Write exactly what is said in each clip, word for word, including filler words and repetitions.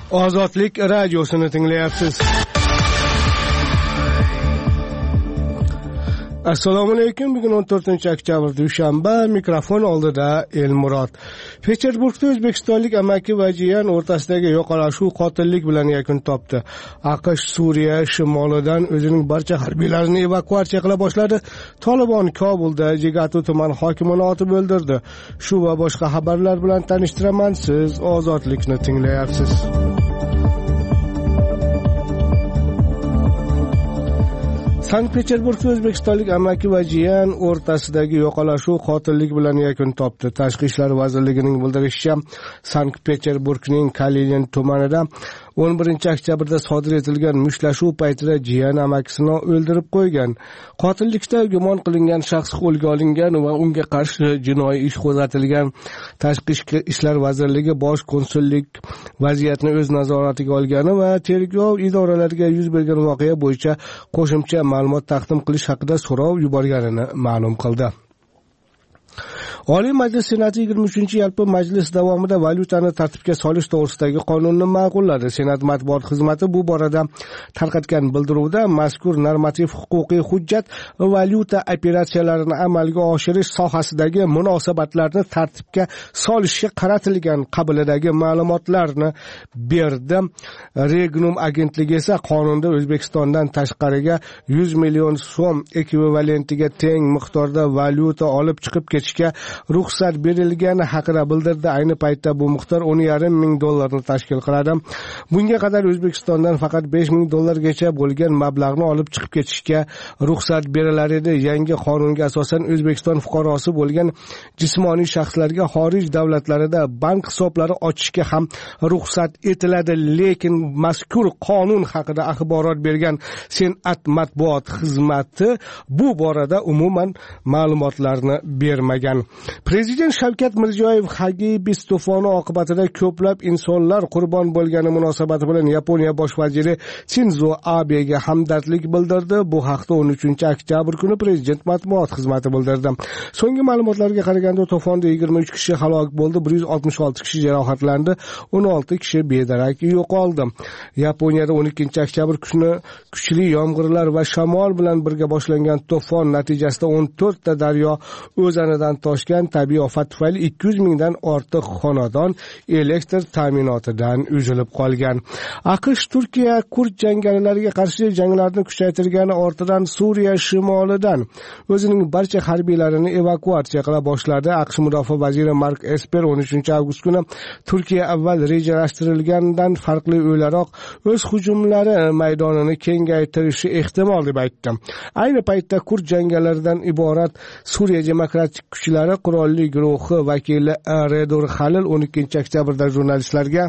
Ozodlik radiosini tinglayapsiz. Assalomu alaykum. Bugun o'n to'rtinchi oktyabr dushanba. Mikrofon oldida Elmurod. Peterburgda o'zbekistonlik amaki va jiyan o'rtasidagi yo'qolashuv qotillik bilan yakun topdi. AQSh Suriya shimolidan o'zining barcha harbiylarini evakuatsiya qila boshladi. Tolibon Kobulda Jigatu tuman hokimini otib o'ldirdi. Shu va boshqa xabarlar bilan tanishtiraman. Siz Ozodlikni tinglayapsiz. Sankt-Peterburgda o'zbekistonlik amaki va jiyan o'rtasidagi yo'qolashuv qotillik bilan yakun topdi. Tashqi ishlar vazirligining bildirishicha, Sankt-Peterburgning Kalinin tumanida o'n birinchi oktyabrda sodir etilgan mushtlashuv paytida jiyan amakisini o'ldirib qo'ygan. Qotillikda gumon qilingan shaxs qo'lga olingan va unga qarshi jinoiy ish qo'zg'atilgan. Tashqi ishlar vazirligi bosh konsullik vaziyatni o'z nazoratiga olgani va tergov idoralariga yuz bergan voqea bo'yicha qo'shimcha ma'lumot taqdim qilish haqida so'rov yuborganini ma'lum qildi. Oliy Majlis Senati yigirma uchinchi yalpi majlis davomida valyutani tartibga solish to'g'risidagi qonunni ma'qulladi. Senat matbuot xizmati bu borada tarqatgan bildiruvda mazkur normativ huquqiy hujjat valyuta operatsiyalarini amalga oshirish sohasidagi munosabatlarni tartibga solishga qaratilgan qabilidagi ma'lumotlarni berdi. Regnum agentligi esa qonunda O'zbekistondan tashqariga yuz million so'm ekvivalentiga teng miqdorda valyuta olib chiqib ketishga ruxsat berilgani haqida bildirdi. Ayni paytda bu miqdor o'n yarim ming dollarni tashkil qiladi. Bunga qadar O'zbekistondan faqat besh ming dollargacha bo'lgan mablag'ni olib chiqib ketishga ruxsat berilar edi. Yangi qonunga asosan O'zbekiston fuqarosi bo'lgan jismoniy shaxslarga xorij davlatlarida bank hisoblari ochishga ham ruxsat etiladi. Lekin mazkur qonun haqida axborot bergan Senat matbuot xizmati bu borada umuman ma'lumotlarni bermagan. Prezident Shavkat Mirziyoyev Hagibis to'foni oqibatida ko'plab insonlar qurbon bo'lgani munosabati bilan Yaponiya bosh vaziri Shinzo Abega hamdardlik bildirdi. Bu haqda o'n uchinchi oktyabr kuni prezident matbuot xizmati bildirdi. So'nggi ma'lumotlarga qaraganda to'fonda yigirma uch kishi halok bo'ldi, bir yuz oltmish olti kishi jarohatlandi, o'n olti kishi bedarak yo'qoldi. Yaponiyada o'n ikkinchi oktyabr kuni kuchli yomg'irlar va shamol bilan birga boshlangan to'fon natijasida o'n to'rtta daryo o'zanidan toshgan. Tabiiy ofat tufayli ikki yuz mingdan ortiq xonadon elektr ta'minotidan uzilib qolgan. AQSh Turkiya kurd jangarilariga qarshi janglarni kuchaytirgani ortidan Suriya shimolidan o'zining barcha harbiylarini evakuatsiya qila boshladi. AQSh mudofaa vaziri Mark Esper o'n uchinchi avgust kuni Turkiya avval rejalashtirilgandan farqli o'laroq o'z hujumlari maydonini kengaytirishi ehtimol deb aytdi. Ayni paytda kurd jangarilaridan iborat Suriya demokratik kuchlari qurolli guruhi vakili Redur Halil o'n ikkinchi oktyabrda jurnalistlarga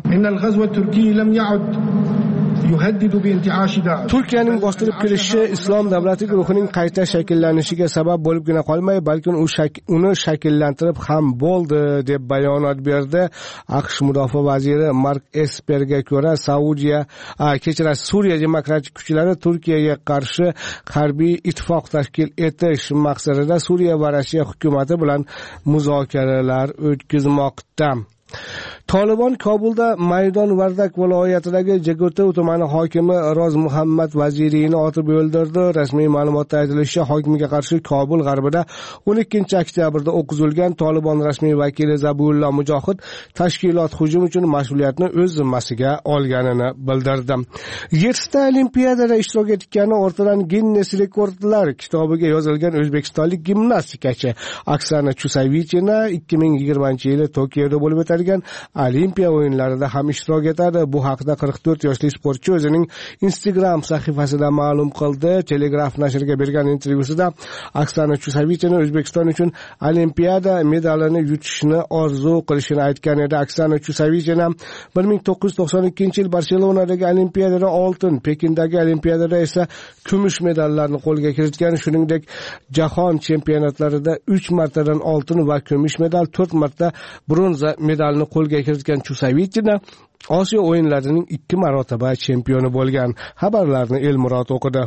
Turkiyaning bostirib kirishi islom davlati guruhining qayta shakllanishiga sabab bo'libgina qolmay, balki u shak- uni shakllantirib ham bo'ldi deb bayonot berdi. AQSh mudofaa vaziri Mark Esperga ko'ra Saudiya, kechirasiz, Suriya demokratik kuchlari Turkiyaga qarshi harbiy ittifoq tashkil etish maqsadida Suriya va Rossiya hukumati bilan muzokaralar o'tkazmoqda. Tolibon Kobulda Maydon Vardak viloyatidagi Jigatu tumani hokimi Roz Muhammad Vaziriyni otib o'ldirdi. Rasmiy ma'lumotda aytilishicha, hokimga qarshi Kobul g'arbida o'n ikkinchi oktyabrda o'q uzilgan. Tolibon rasmiy vakili Zabullo Mujohid tashkilot hujum uchun mas'uliyatni o'z zimmasiga olganini bildirdi. yettita olimpiadada ishtirok etgani ortidan Guinness rekordlar kitobiga yozilgan o'zbekistonlik gimnastikachi Oksana Chusovitina ikki ming yigirmanchi yili Tokioda bo'lib o'tadigan Olimpiya o'yinlarida ham ishtirok etadi. Bu haqda qirq to'rt yoshli sportchi o'zining Instagram sahifasida ma'lum qildi. Telegraf nashriga bergan intervyusida Oksana Chusovitina O'zbekiston uchun Olimpiada medalini yutishni orzu qilishini aytgan edi. Oksana Chusovitina bir ming to'qqiz yuz to'qson ikkinchi yil Barselonadagi Olimpiadada oltin, Pekindagi Olimpiadada esa kumush medallarni qo'lga kiritgan. Shuningdek, jahon chempionatlarida uch martadan oltin va kumush medal, to'rt marta bronza medalni qo'lga kiritgan Chusovitina Osiyo o'yinlarining ikki marotaba chempioni bo'lgan. Xabarlarni Elmurod o'qidi.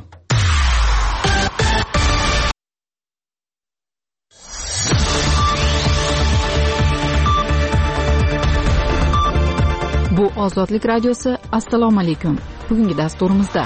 Bu Ozodlik radiosi. Assalomu alaykum. Bugungi dasturimizda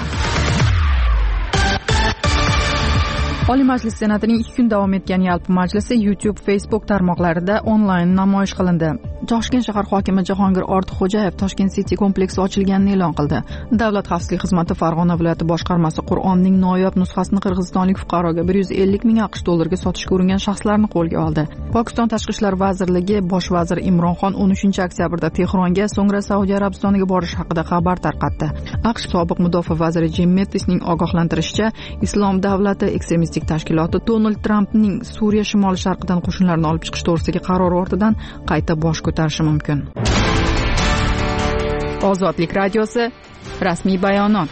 Oliy Majlis Senatining ikki kun davom etgan yalpi majlisi YouTube, Facebook tarmoqlarida onlayn namoyish qilindi. Toshkent shahar hokimi Jahongir Ortiqxo'jayev Toshkent City kompleksi ochilganini e'lon qildi. Davlat xavfsizlik xizmati Farg'ona viloyati boshqarmasi Qur'onning noyob nusxasini qirg'izistonlik fuqaroga bir yuz ellik ming aqsh dollariga sotishga uringan shaxslarni qo'lga oldi. Pokiston Tashqi ishlar vazirligi bosh vaziri Imronxon o'n uchinchi oktyabrda Tehronga, so'ngra Saudiya Arabistoniga borish haqida xabar tarqatdi. AQSh sobiq mudofaa vaziri Jim Mattisning ogohlantirishicha, Islom davlati ekstremistik tashkiloti Donald Trampning Suriya shimoli sharqidan qo'shinlarni olib chiqish to'g'risidagi qarori ortidan qayta bosh ko'tarishi mumkin. Ozodlik radiosi rasmiy bayonot.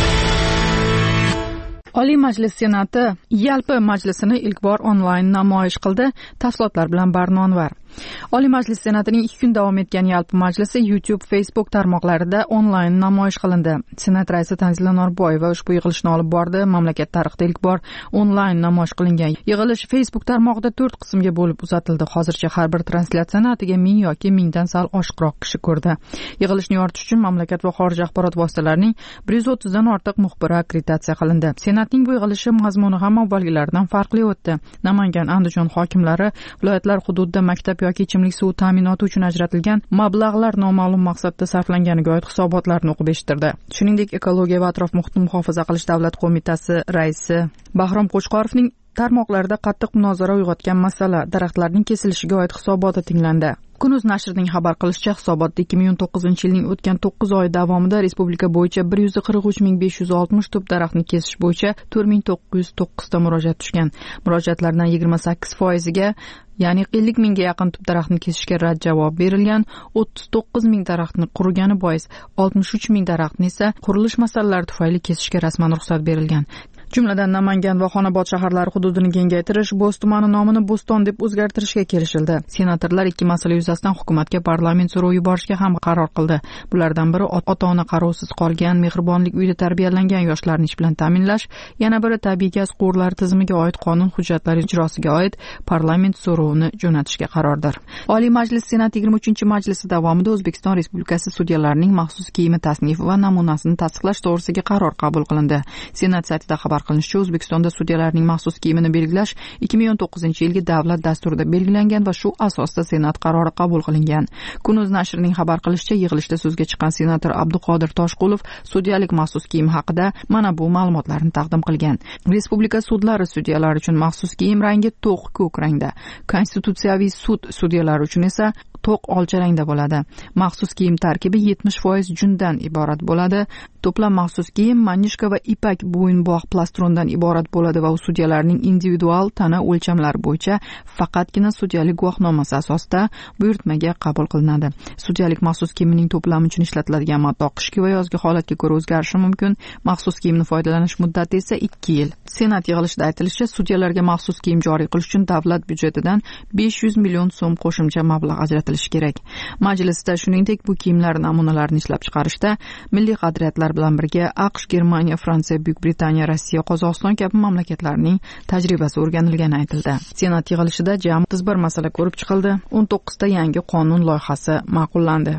Oliy Majlis Senati yalpi majlisini ilk bor onlayn namoyish qildi. Tafsilotlar bilan Barno Anvar. Oliy Majlis Senatining ikki kun davom etgan yalpi majlisi YouTube, Facebook tarmoqlarida onlayn namoyish qilindi. Senat raisi Tanzila Norboyeva ushbu yig'ilishni olib bordi. Mamlakat tarixida ilk bor onlayn namoyish qilingan yig'ilish Facebook tarmog'ida to'rt qismga bo'lib uzatildi. Hozircha har bir translyatsiyani atigi ming yoki mingdan sal oshiqroq kishi ko'rdi. Yig'ilishni yoritish uchun mamlakat va xorij axborot vositalarining bir yuz o'ttizdan ortiq muxbiri akkreditatsiya qilindi. Senatning bu yig'ilishi mazmuni ham avvalgilaridan farqli o'tdi. Namangan, Andijon hokimlari viloyatlar hududida maktab yoki ichimlik suvi ta'minoti uchun ajratilgan mablag'lar noma'lum maqsadda sarflanganiga oid hisobotlarni o'qib eshittirdi. Shuningdek, ekologiya va atrof muhitni muhofaza qilish davlat qo'mitasi raisi Bahrom Qo'chqorovning tarmoqlarda qattiq munozara uyg'otgan masala daraxtlarning kesilishiga oid hisoboti tinglandi. Kunuz nashrining xabar qilishicha, hisobotda ikki ming o'n to'qqizinchi yilning o'tgan to'qqiz oy davomida respublika bo'yicha bir yuz qirq uch ming besh yuz oltmish tup daraxtni kesish bo'yicha to'rt ming to'qqiz yuz to'qqiz ta murojaat tushgan. Murojaatlardan yigirma sakkiz foiziga, ya'ni ellik mingga yaqin tup daraxtni kesishga rad javob berilgan. o'ttiz to'qqiz ming daraxtni qurigani bois oltmish uch ming daraxtni esa qurilish masalalari tufayli kesishga rasman ruxsat berilgan. Jumladan Namangan va Xonobod shaharlari hududini kengaytirish, Bo'z tumani nomini Bo'ston deb o'zgartirishga kelishildi. Senatorlar ikki masala yuzasidan hukumatga parlament so'rovi yuborishga ham qaror qildi. Bulardan biri ota-ona qarovsiz qolgan, mehribonlik uyida tarbiyalangan yoshlarni ish bilan ta'minlash, yana biri tabiiy gaz quvurlari tizimiga oid qonun hujjatlari ijrosiga oid parlament so'rovini jo'natishga qarordir. Oliy Majlis Senati yigirma uchinchi majlisi davomida O'zbekiston Respublikasi sudyalarining maxsus kiyimi tasnifi va namunasini tasdiqlash to'g'risidagi qaror qabul qilindi. Senat saytida xabar qilinishicha, O'zbekistonda sudyalarning maxsus kiyimini belgilash ikki ming o'n to'qqizinchi yilgi davlat dasturida belgilangan va shu asosda Senat qarori qabul qilingan. Kunuz nashrining xabar qilishicha, yig'ilishda so'zga chiqqan senator Abduqodir Toshqulov sudyalik maxsus kiyim haqida mana bu ma'lumotlarni taqdim qilgan. Respublika sudlari sudyalari uchun maxsus kiyim rangi to'q ko'k rangda, Konstitutsiyaviy sud sudyalari uchun esa to'q olcha rangda bo'ladi. Maxsus kiyim tarkibi yetmish foiz jundan iborat bo'ladi. To'plam maxsus kiyim manishka va ipak bo'yinbog' plastrondan iborat bo'ladi va u sudyalarning individual tana o'lchamlari bo'yicha faqatgina sudyalik guvohnomasi asosida buyurtmaga qabul qilinadi. Sudyalik maxsus kiyimining to'plami uchun ishlatiladigan matoh qishki va yozgi holatga ko'ra o'zgarishi mumkin. Maxsus kiyimni foydalanish muddati esa ikki yil. Senat yig'ilishida aytilishicha, sudyalarga maxsus kiyim joriy qilish uchun davlat byudjetidan besh yuz million so'm qo'shimcha mablag' ajratilishi kerak. Majlisda shuningdek bu kiyimlar namunalarini ishlab chiqarishda milliy qadriyatlar bilan birga AQSh, Germaniya, Fransiya, Buyuk Britaniya, Rossiya, Qozog'iston kabi mamlakatlarning tajribasi o'rganilgani aytildi. Senat yig'ilishida jami o'ttiz bir masala ko'rib chiqildi. o'n to'qqizta yangi qonun loyihasi ma'qullandi.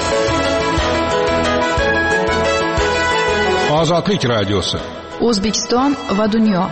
Ozodlik radiosi. O'zbekiston va dunyo.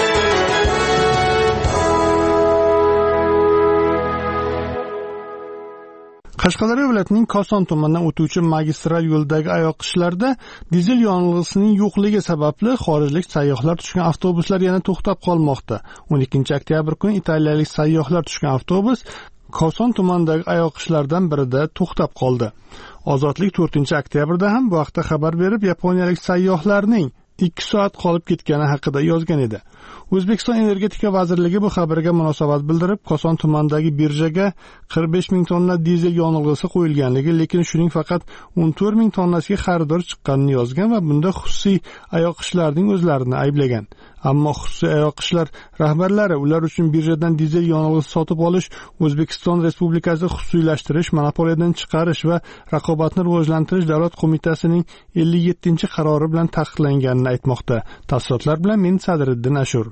Qashqadaryo viloyatining Koson tumanidan o'tuvchi magistral yo'ldagi ayoqishlarda dizel yonilg'isining yo'qligi sababli xorijlik sayyohlar tushgan avtobuslar yana to'xtab qolmoqda. o'n ikkinchi oktyabr kuni italiyalik sayyohlar tushgan avtobus Koson tumanidagi ayoqishlardan birida to'xtab qoldi. Ozodlik to'rtinchi oktyabrda ham bu haqda xabar berib, yaponiyalik sayyohlarning ikki soat qolib ketgani haqida yozgan edi. O'zbekiston Energetika vazirligi bu xabarga munosabat bildirib, Koson tumanidagi birjaga qirq besh ming tonna dizel yonilg'isi qo'yilganligi, lekin shuning faqat o'n to'rt ming tonnasiga xaridor chiqqanini yozgan va bunda xususiy ayoqishlarning o'zlarini ayblagan. Ammo xususiy ayoqishlar rahbarlari ular uchun birjadan dizel yonilg'isi sotib olish O'zbekiston Respublikasi xususiylashtirish, monopoliyadan chiqarish va raqobatni rivojlantirish davlat qo'mitasining ellik yettinchi qarori bilan taqiqlanganini aytmoqda. Tafsilotlar bilan men Sadriddin Ashur.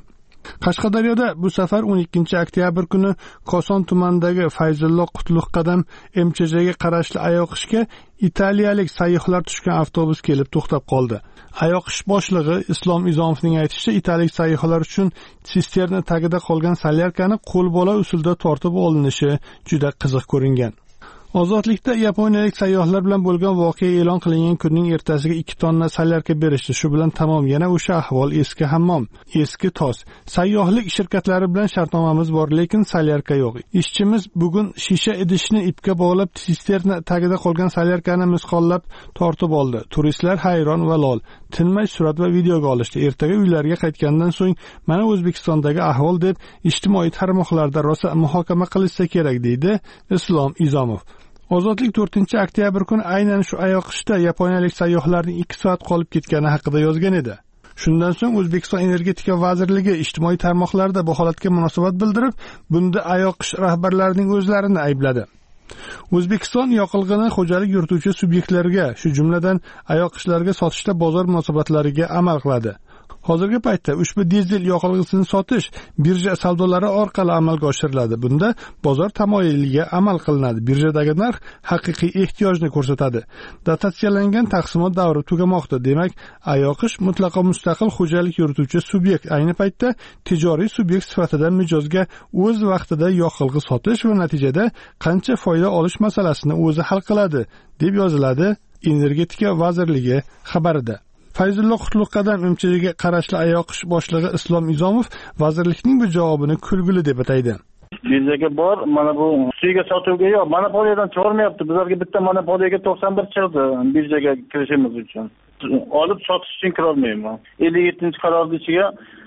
Qashqadaryoda bu safar o'n ikkinchi oktyabr kuni Koson tumanidagi Fayzullo Qutlug'qadam M Ch Jga qarashli Ayoqishga italiyalik sayyohlar tushgan avtobus kelib to'xtab qoldi. Ayoqish boshlig'i Islom Izomovning aytishicha, italiyalik sayyohlar uchun sisterna tagida qolgan solyarkani qo'lbola usulda tortib olinishi juda qiziq ko'ringan. Ozodlikda yaponiyalik sayyohlar bilan bo'lgan voqea e'lon qilingan kunning ertasiga ikki tonna solyarka berishdi. Shu bilan tamom, yana o'sha ahvol, eski hammom, eski tos. Sayyohlik shirkatlari bilan shartnomamiz bor, lekin solyarka yo'q. Ishchimiz bugun shisha idishni ipga bog'lab sisterna tagida qolgan solyarkani misqollab tortib oldi. Turistlar hayron va lol. Tinmay surat va videoga olishdi. Ertaga uylariga qaytgandan so'ng mana O'zbekistondagi ahvol deb ijtimoiy tarmoqlarda rosa muhokama qilishsa kerak, deydi Islom Izomov. Ozodlik to'rtinchi oktyabr kuni aynan shu Ayoqishda yaponiyalik sayyohlarning ikki soat qolib ketgani haqida yozgan edi. Shundan so'ng O'zbekiston Energetika vazirligi ijtimoiy tarmoqlarda bu holatga munosabat bildirib, bunda Ayoqish rahbarlarining o'zlarini aybladi. O'zbekiston yoqilg'ini xo'jalik yurituvchi subyektlarga, shu jumladan Ayoqishlarga sotishda bozor munosabatlariga amal qiladi. Hozirgi paytda ushbu dizel yoqilg'isini sotish birja savdolari orqali amalga oshiriladi. Bunda bozor tamoyiliga amal qilinadi. Birjadagi narx haqiqiy ehtiyojni ko'rsatadi. Dotatsiyalangan taqsimot davri tugamoqda. Demak, Ayoqish mutlaqo mustaqil xo'jalik yurituvchi subyekt. Ayni paytda tijoriy subyekt sifatida mijozga o'z vaqtida yoqilg'i sotish va natijada qancha foyda olish masalasini o'zi hal qiladi, deb yoziladi Energetika vazirligi xabarida. Fayzullo Qutlug'qadam M Ch Jga qarashli Ayoqish boshlig'i Islom Izomov vazirlikning bu javobini kulgili deb ataydi. Birjaga bor, mana bu ustiga sotuvga yo'q, monopoliyadan chiqarmayapti. Bizlarga bitta monopoliyaga to'qson bir chiqdi birjaga kirishimiz uchun. Olib sotish uchun kira olmayman. ellik yettinchi qarorning ichiga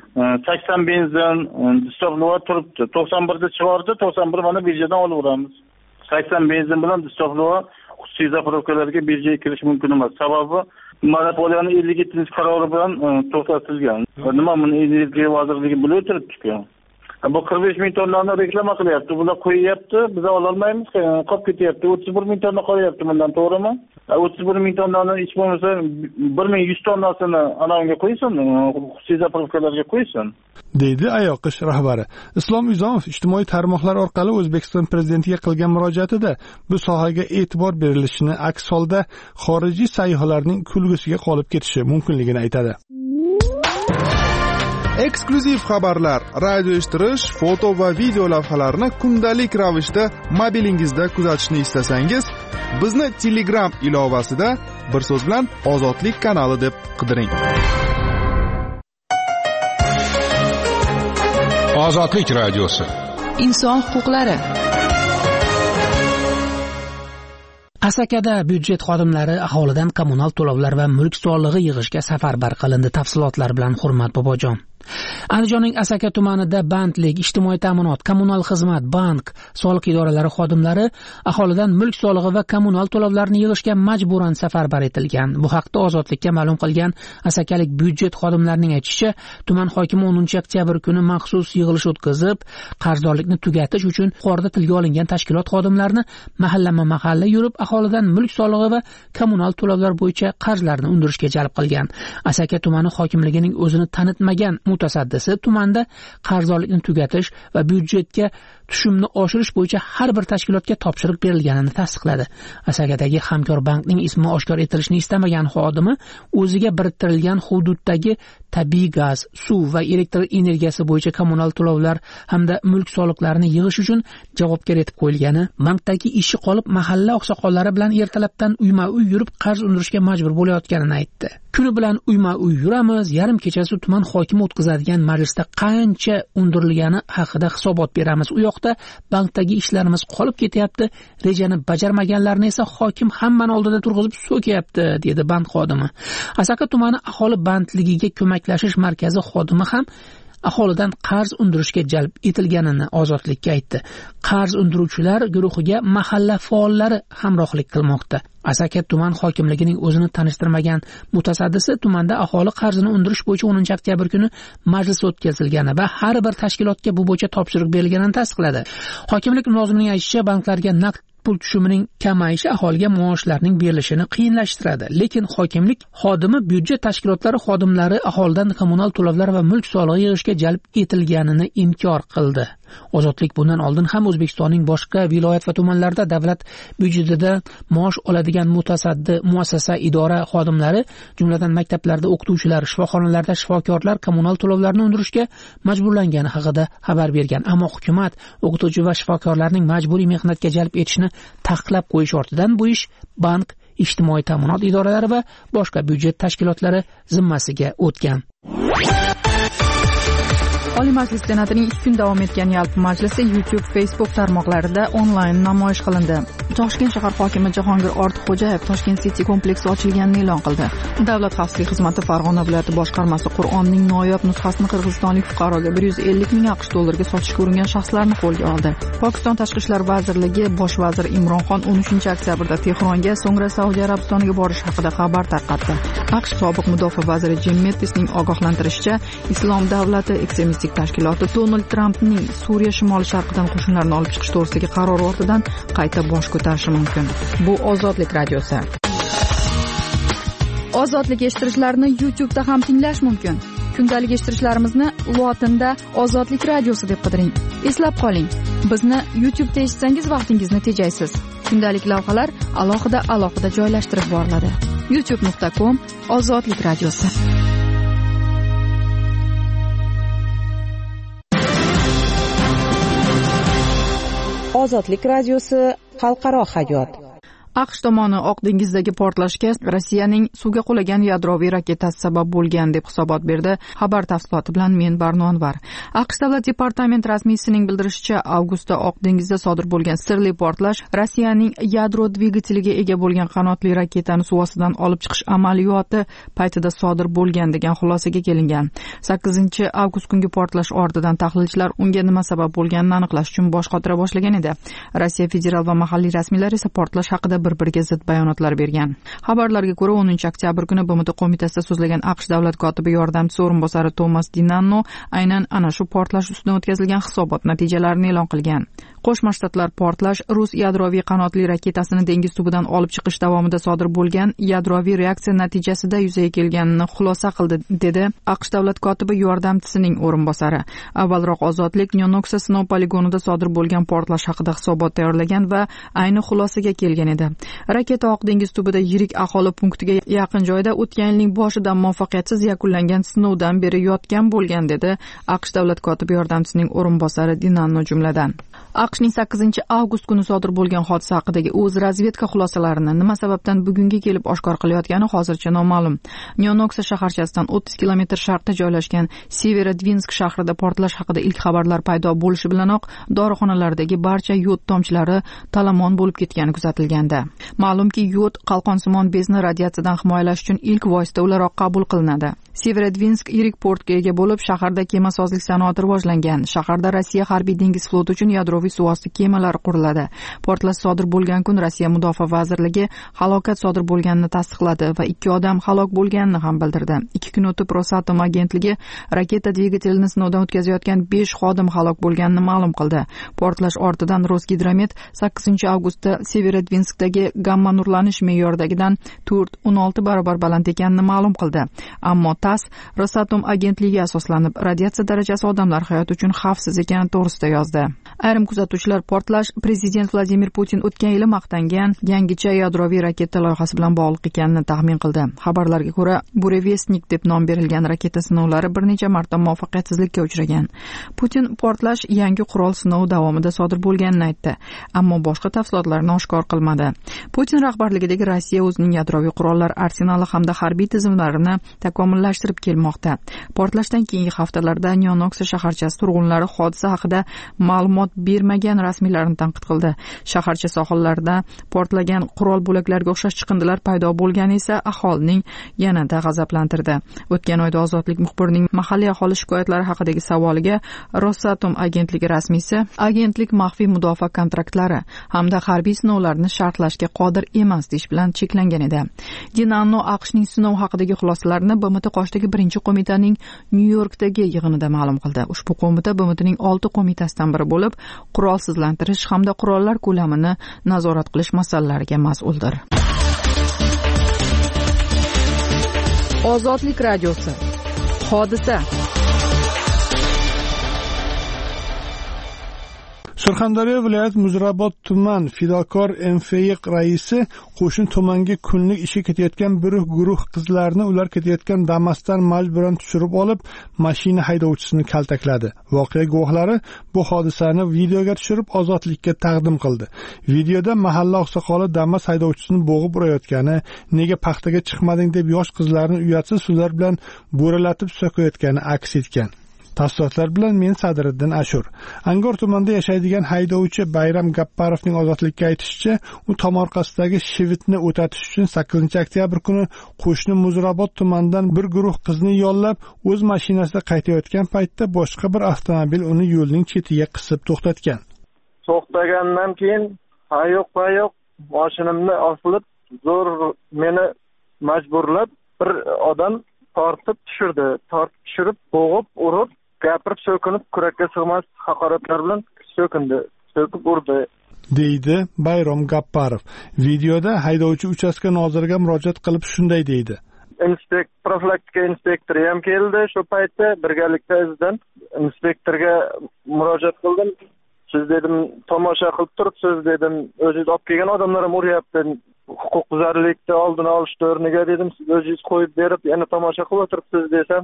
sakson benzin, distopluva turibdi. to'qson birda chiqardi, to'qson bir mana birjadan olaveramiz. sakson benzin bilan distopluva xususiy zapravkalarga birjaga kirish mumkin emas. Sababi monopoliyaning ellik yettinchi qarori bilan to'xtatilgan. Nima buni Energetika vazirligi bilib o'tiribdi-ku. Bu qirq besh ming tonnani reklama qilyapti. Bular qo'yyapti, biz ola olmaymiz, qolib ketyapti. o'ttiz bir ming tonna qolyapti bundan, to'g'rimi? o'ttiz bir ming tonnani hech bo'lmasa bir ming yuz tonnasini anavga qo'ysin, xususiy zapravkalarga qo'ysin, deydi Ayoqish rahbari. Islom Izomov ijtimoiy tarmoqlar orqali O'zbekiston prezidentiga qilgan murojaatida bu sohaga e'tibor berilishini, aks holda xorijiy sayyohlarning kulgusiga qolib ketishi mumkinligini aytadi. Eksklyuziv xabarlar, radio eshittirish, foto va video lavhalarni kundalik ravishda mobilingizda kuzatishni istasangiz, bizni Telegram ilovasida bir so'z bilan Ozodlik kanali deb qidiring. Ozodlik radiosi. Inson huquqlari. Asakada byudjet xodimlari aholidan kommunal to'lovlar va mulk solig'i yig'ishga safarbar qilindi. Tafsilotlar bilan Hurmat Bobojon. Andijonning Asaka tumanida bandlik, ijtimoiy ta'minot, kommunal xizmat, bank, soliq idoralari xodimlari aholidan mulk solig'i va kommunal to'lovlarni yig'ishga majburan safarbar etilgan. Bu haqda Ozodlikka ma'lum qilgan asakalik byudjet xodimlarining aytishicha, tuman hokimi o'ninchi oktyabr kuni maxsus yig'ilish o'tkazib, qarzdorlikni tugatish uchun yuqorida tilga olingan tashkilot xodimlarini mahallama-mahalla yurib, aholidan mulk solig'i va kommunal to'lovlar bo'yicha qarzlarni undirishga jalb qilgan. Asaka tumani hokimligining o'zini tanitmagan mutasaddisi tumanda qarzdorlikni tugatish va byudjetga tushumni oshirish bo'yicha har bir tashkilotga topshiriq berilganini tasdiqladi. Asakadagi Hamkor bankning ismi oshkor etilishini istamagan xodimi o'ziga biriktirilgan hududdagi tabiiy gaz, suv va elektr energiyasi bo'yicha kommunal to'lovlar hamda mulk soliqlarini yig'ish uchun javobgar etib qo'yilgani, bankdagi ishi qolib mahalla oqsoqollari bilan ertalabdan uyma-uy yurib qarz undirishga majbur bo'layotganini aytdi. Kuni bilan uyma-uy yuramiz, yarim kechasi tuman hokimi o'tkazadigan majlisda qancha undirilgani haqida hisobot beramiz. U yoqda bankdagi ishlarimiz qolib ketyapti, rejani bajarmaganlarni esa hokim hammani oldida turg'izib so'kyapti, dedi bank xodimi. Asaka tumani aholi bandligiga ko'maklashish markazi xodimi ham aholidan qarz undirishga jalb etilganini Ozodlikka aytdi. Qarz undiruvchilar guruhiga mahalla faollari hamrohlik qilmoqda. Asaka tuman hokimligining o'zini tanishtirmagan mutasaddisi tumanda aholi qarzini undirish bo'yicha o'ninchi oktyabr kuni majlis o'tkazilgani va har bir tashkilotga bu bo'yicha topshiriq berilganini tasdiqladi. Hokimlik nozimining aytishicha, banklarga naqd pul tushumining kamayishi aholiga maoshlarning berilishini qiyinlashtiradi, lekin hokimlik xodimi byudjet tashkilotlari xodimlari aholidan kommunal to'lovlar va mulk solig'i yig'ishga jalb etilganini inkor qildi. Ozodlik bundan oldin ham O'zbekistonning boshqa viloyat va tumanlarida davlat byudjetida maosh oladigan mutasaddi muassasa, idora xodimlari, jumladan maktablarda o'qituvchilar, shifoxonalarda shifokorlar kommunal to'lovlarni undirishga majburlangani haqida xabar bergan. Ammo hukumat o'qituvchi va shifokorlarning majburiy mehnatga jalb etishni taqiqlab qo'yish ortidan bu ish bank, ijtimoiy ta'minot idoralari va boshqa byudjet tashkilotlari zimmasiga o'tgan. Oliy Majlis Senatining ikki kun davom etgan yalpi majlisi YouTube, Facebook tarmoqlarida onlayn namoyish qilindi. Toshkent shahar hokimi Jahongir Ortiqxo'jayev Toshkent City kompleksi ochilganini e'lon qildi. Davlat xavfsizlik xizmati Farg'ona viloyati boshqarmasi Qur'onning noyob nusxasini qirg'izistonlik fuqaroga bir yuz ellik ming aqsh dollariga sotishga uringan shaxslarni qo'lga oldi. Pokiston Tashqi ishlar vazirligi bosh vaziri Imronxon o'n uchinchi oktyabrda Tehronga, so'ngra Saudiya Arabistoniga borish haqida xabar tarqatdi. AQSh sobiq mudofaa vaziri Jim Mattisning ogohlantirishicha, Islom davlati ekstremistik tashkiloti Donald Trampning Suriya shimoli sharqidan qo'shinlarni olib chiqish to'g'risidagi qarori ortidan qayta bosh ko'tarishi mumkin. Bu Ozodlik radiosi. Ozodlik eshittirishlarni YouTube da ham tinglash mumkin. Kundalik eshittirishlarimizni lotinda Ozodlik radiosi deb qidiring. Eslab qoling, bizni YouTube da eshitsangiz vaqtingizni tejaysiz. Kundalik lavhalar alohida alohida joylashtirib boriladi. youtube nuqta com Ozodlik radiosi. Ozodlik radiosi xalqaro hayot. AQSh tomoni Oq dengizdagi portlashga Rossiyaning suvga qulagan yadroviy raketasi sabab bo'lgan deb hisobot berdi. Xabar tafsiloti bilan men Barno Anvar. AQSh davlat departamenti rasmiysining bildirishicha, avgustda Oq dengizda sodir bo'lgan sirli portlash Rossiyaning yadro dvigateliga ega bo'lgan qanotli raketani suv ostidan olib chiqish amaliyoti paytida sodir bo'lgan degan xulosaga kelingan. sakkizinchi avgust kungi portlash ortidan tahlilchilar unga nima sabab bo'lganini aniqlash uchun bosh qotira boshlagan edi. Rossiya federal va mahalliy rasmiylari esa portlash haqida bir-biriga zid bayonotlar bergan. Xabarlarga ko'ra, o'ninchi oktyabr kuni B M T qo'mitasida so'zlagan AQSh davlat kotibi yordamchisi o'rinbosari Tomas Dinanno aynan ana shu portlash ustidan o'tkazilgan hisobot natijalarini e'lon qilgan. Qo'shma Shtatlar portlash rus yadroviy qanotli raketasini dengiz tubidan olib chiqish davomida sodir bo'lgan yadroviy reaksiya natijasida yuzaga kelganini xulosa qildi, dedi AQSh davlat kotibi yordamchisining o'rinbosari. Avvalroq Ozodlik Nyonoksa sinov poligonida sodir bo'lgan portlash haqida hisobot tayyorlagan va ayni xulosaga kelgan edi. Raketa Oq dengiz tubida yirik aholi punktiga yaqin joyda o'tgan yilning boshida muvaffaqiyatsiz yakunlangan sinovdan beri yotgan bo'lgan, dedi AQSh davlat kotibi yordamchisining o'rinbosari Dinanno jumladan. AQShning sakkizinchi avgust kuni sodir bo'lgan hodisa haqidagi o'z razvedka xulosalarini nima sababdan bugunga kelib oshkor qilayotgani hozircha noma'lum. Nyonoksa shaharchasidan o'ttiz kilometr sharqda joylashgan Severodvinsk shahrida portlash haqida ilk xabarlar paydo bo'lishi bilanoq dorixonalardagi barcha yod tomchilari talamon bo'lib ketgani kuzatilganda. Ma'lumki, yod qalqonsimon bezni radiatsiyadan himoyalash uchun ilk vosita o'laroq qabul qilinadi. Severodvinsk yirik portga ega bo'lib, shaharda kemasozlik sanoati rivojlangan. Shaharda Rossiya harbiy dengiz floti uchun yadroviy suvosti kemalari quriladi. Portlash sodir bo'lgan kun Rossiya mudofaa vazirligi halokat sodir bo'lganini tasdiqladi va ikki odam halok bo'lganini ham bildirdi. ikki kun o'tib Rosatom agentligi raketa dvigatelini sinovdan o'tkazayotgan besh xodim halok bo'lganini ma'lum qildi. Portlash ortidan Rosgidromet sakkizinchi avgustda Severodvinskdagi gamma nurlanish me'yordagidan to'rt o'n olti barobar baland ekanini ma'lum qildi. Ammo TASS Rosatom agentligiga asoslanib radiatsiya darajasi odamlar hayoti uchun xavfsiz ekani to'g'risida yozdi. Ayrim kuzatuvchilar portlash prezident Vladimir Putin o'tgan yili maqtangan yangicha yadroviy raketa loyihasi bilan bog'liq ekanini taxmin qildi. Xabarlarga ko'ra, Burevestnik deb nom berilgan raketa sinovlari bir necha marta muvaffaqiyatsizlikka uchragan. Putin portlash yangi qurol sinovi davomida sodir bo'lganini aytdi, ammo boshqa tafsilotlarni oshkor qilmadi. Putin rahbarligidagi Rossiya o'zining yadroviy qurollar arsenali hamda harbiy tizimlarini takomillashtirib kelmoqda. Portlashdan keyingi haftalarda Nyonoksa shaharchasi turg'unlari hodisa haqida ma'lumot bermagan rasmiylarni tanqid qildi. Shaharcha sohillarida portlagan qurol bo'laklariga o'xshash chiqindilar paydo bo'lgani esa aholining yanada g'azablantirdi. O'tgan oyda Ozodlik muxbirining mahalliy aholi shikoyatlari haqidagi savoliga Rosatom agentligi rasmiysi agentlik maxfiy mudofaa kontraktlari hamda harbiy sinovlarni shartlashga qodir emas deyish bilan cheklangan edi. Dinanno AQShning sinov haqidagi xulosalarini B M T qoshidagi birinchi qo'mitaning Nyu-Yorkdagi yig'inida ma'lum qildi. Ushbu qo'mita B M Tning olti qo'mitasidan biri bo'lib, qurolsizlantirish hamda qurollar ko'lamini nazorat qilish masalalariga mas'uldir. Ozodlik radiosi. Hodisa. Surxondaryo viloyat Muzrabot tuman Fidokor M F Y raisi qo'shin tumanga kunlik ishga ketayotgan bir guruh qizlarni ular ketayotgan Damas'dan majburan tushirib olib, mashina haydovchisini kaltakladi. Voqea guvohlari bu hodisani videoga tushirib ozodlikka taqdim qildi. Videoda mahalla oqsoqoli Damas haydovchisini bo'g'ib urayotgani, nega paxtaga chiqmading deb yosh qizlarni uyatsiz so'zlar bilan bo'ralatib so'kayotgani aks etgan. Tafsilotlar bilan men Sadriddin Ashur. Angor tumanida yashaydigan haydovchi Bayram Gapparovning ozodlikka aytishicha, u tomorqasidagi shivitni o'tatish uchun sakkizinchi oktyabr kuni qo'shni Muzrabot tumanidan bir guruh qizni yollab, o'z mashinasida qaytayotgan paytda boshqa bir avtomobil uni yo'lning chetiga qisib to'xtatgan. To'xtagandan keyin hayoq-hayoq mashinamni osilib, zo'r meni majburlab bir odam tortib tushirdi. Tortib tushirib, bo'g'ib, urib, gapirib so'kinib, kurakka sig'mas haqoratlar bilan so'kindi, so'kib urdi, deydi Bayram Gapparov. Videoda haydovchi uchastka noziriga murojaat qilib shunday deydi. Inspekt profilaktika inspektori ham keldi. Shu paytda birgalikda izdan inspektorga murojaat qildim. Siz dedim, tomosha qilib turibsiz dedim. O'zingiz olib kelgan odamlar ham uryapti. Huquqbuzarlikni oldini olish o'rniga dedim, siz o'zingiz qo'yib berib, yana tomosha qilib o'tiribsiz desam,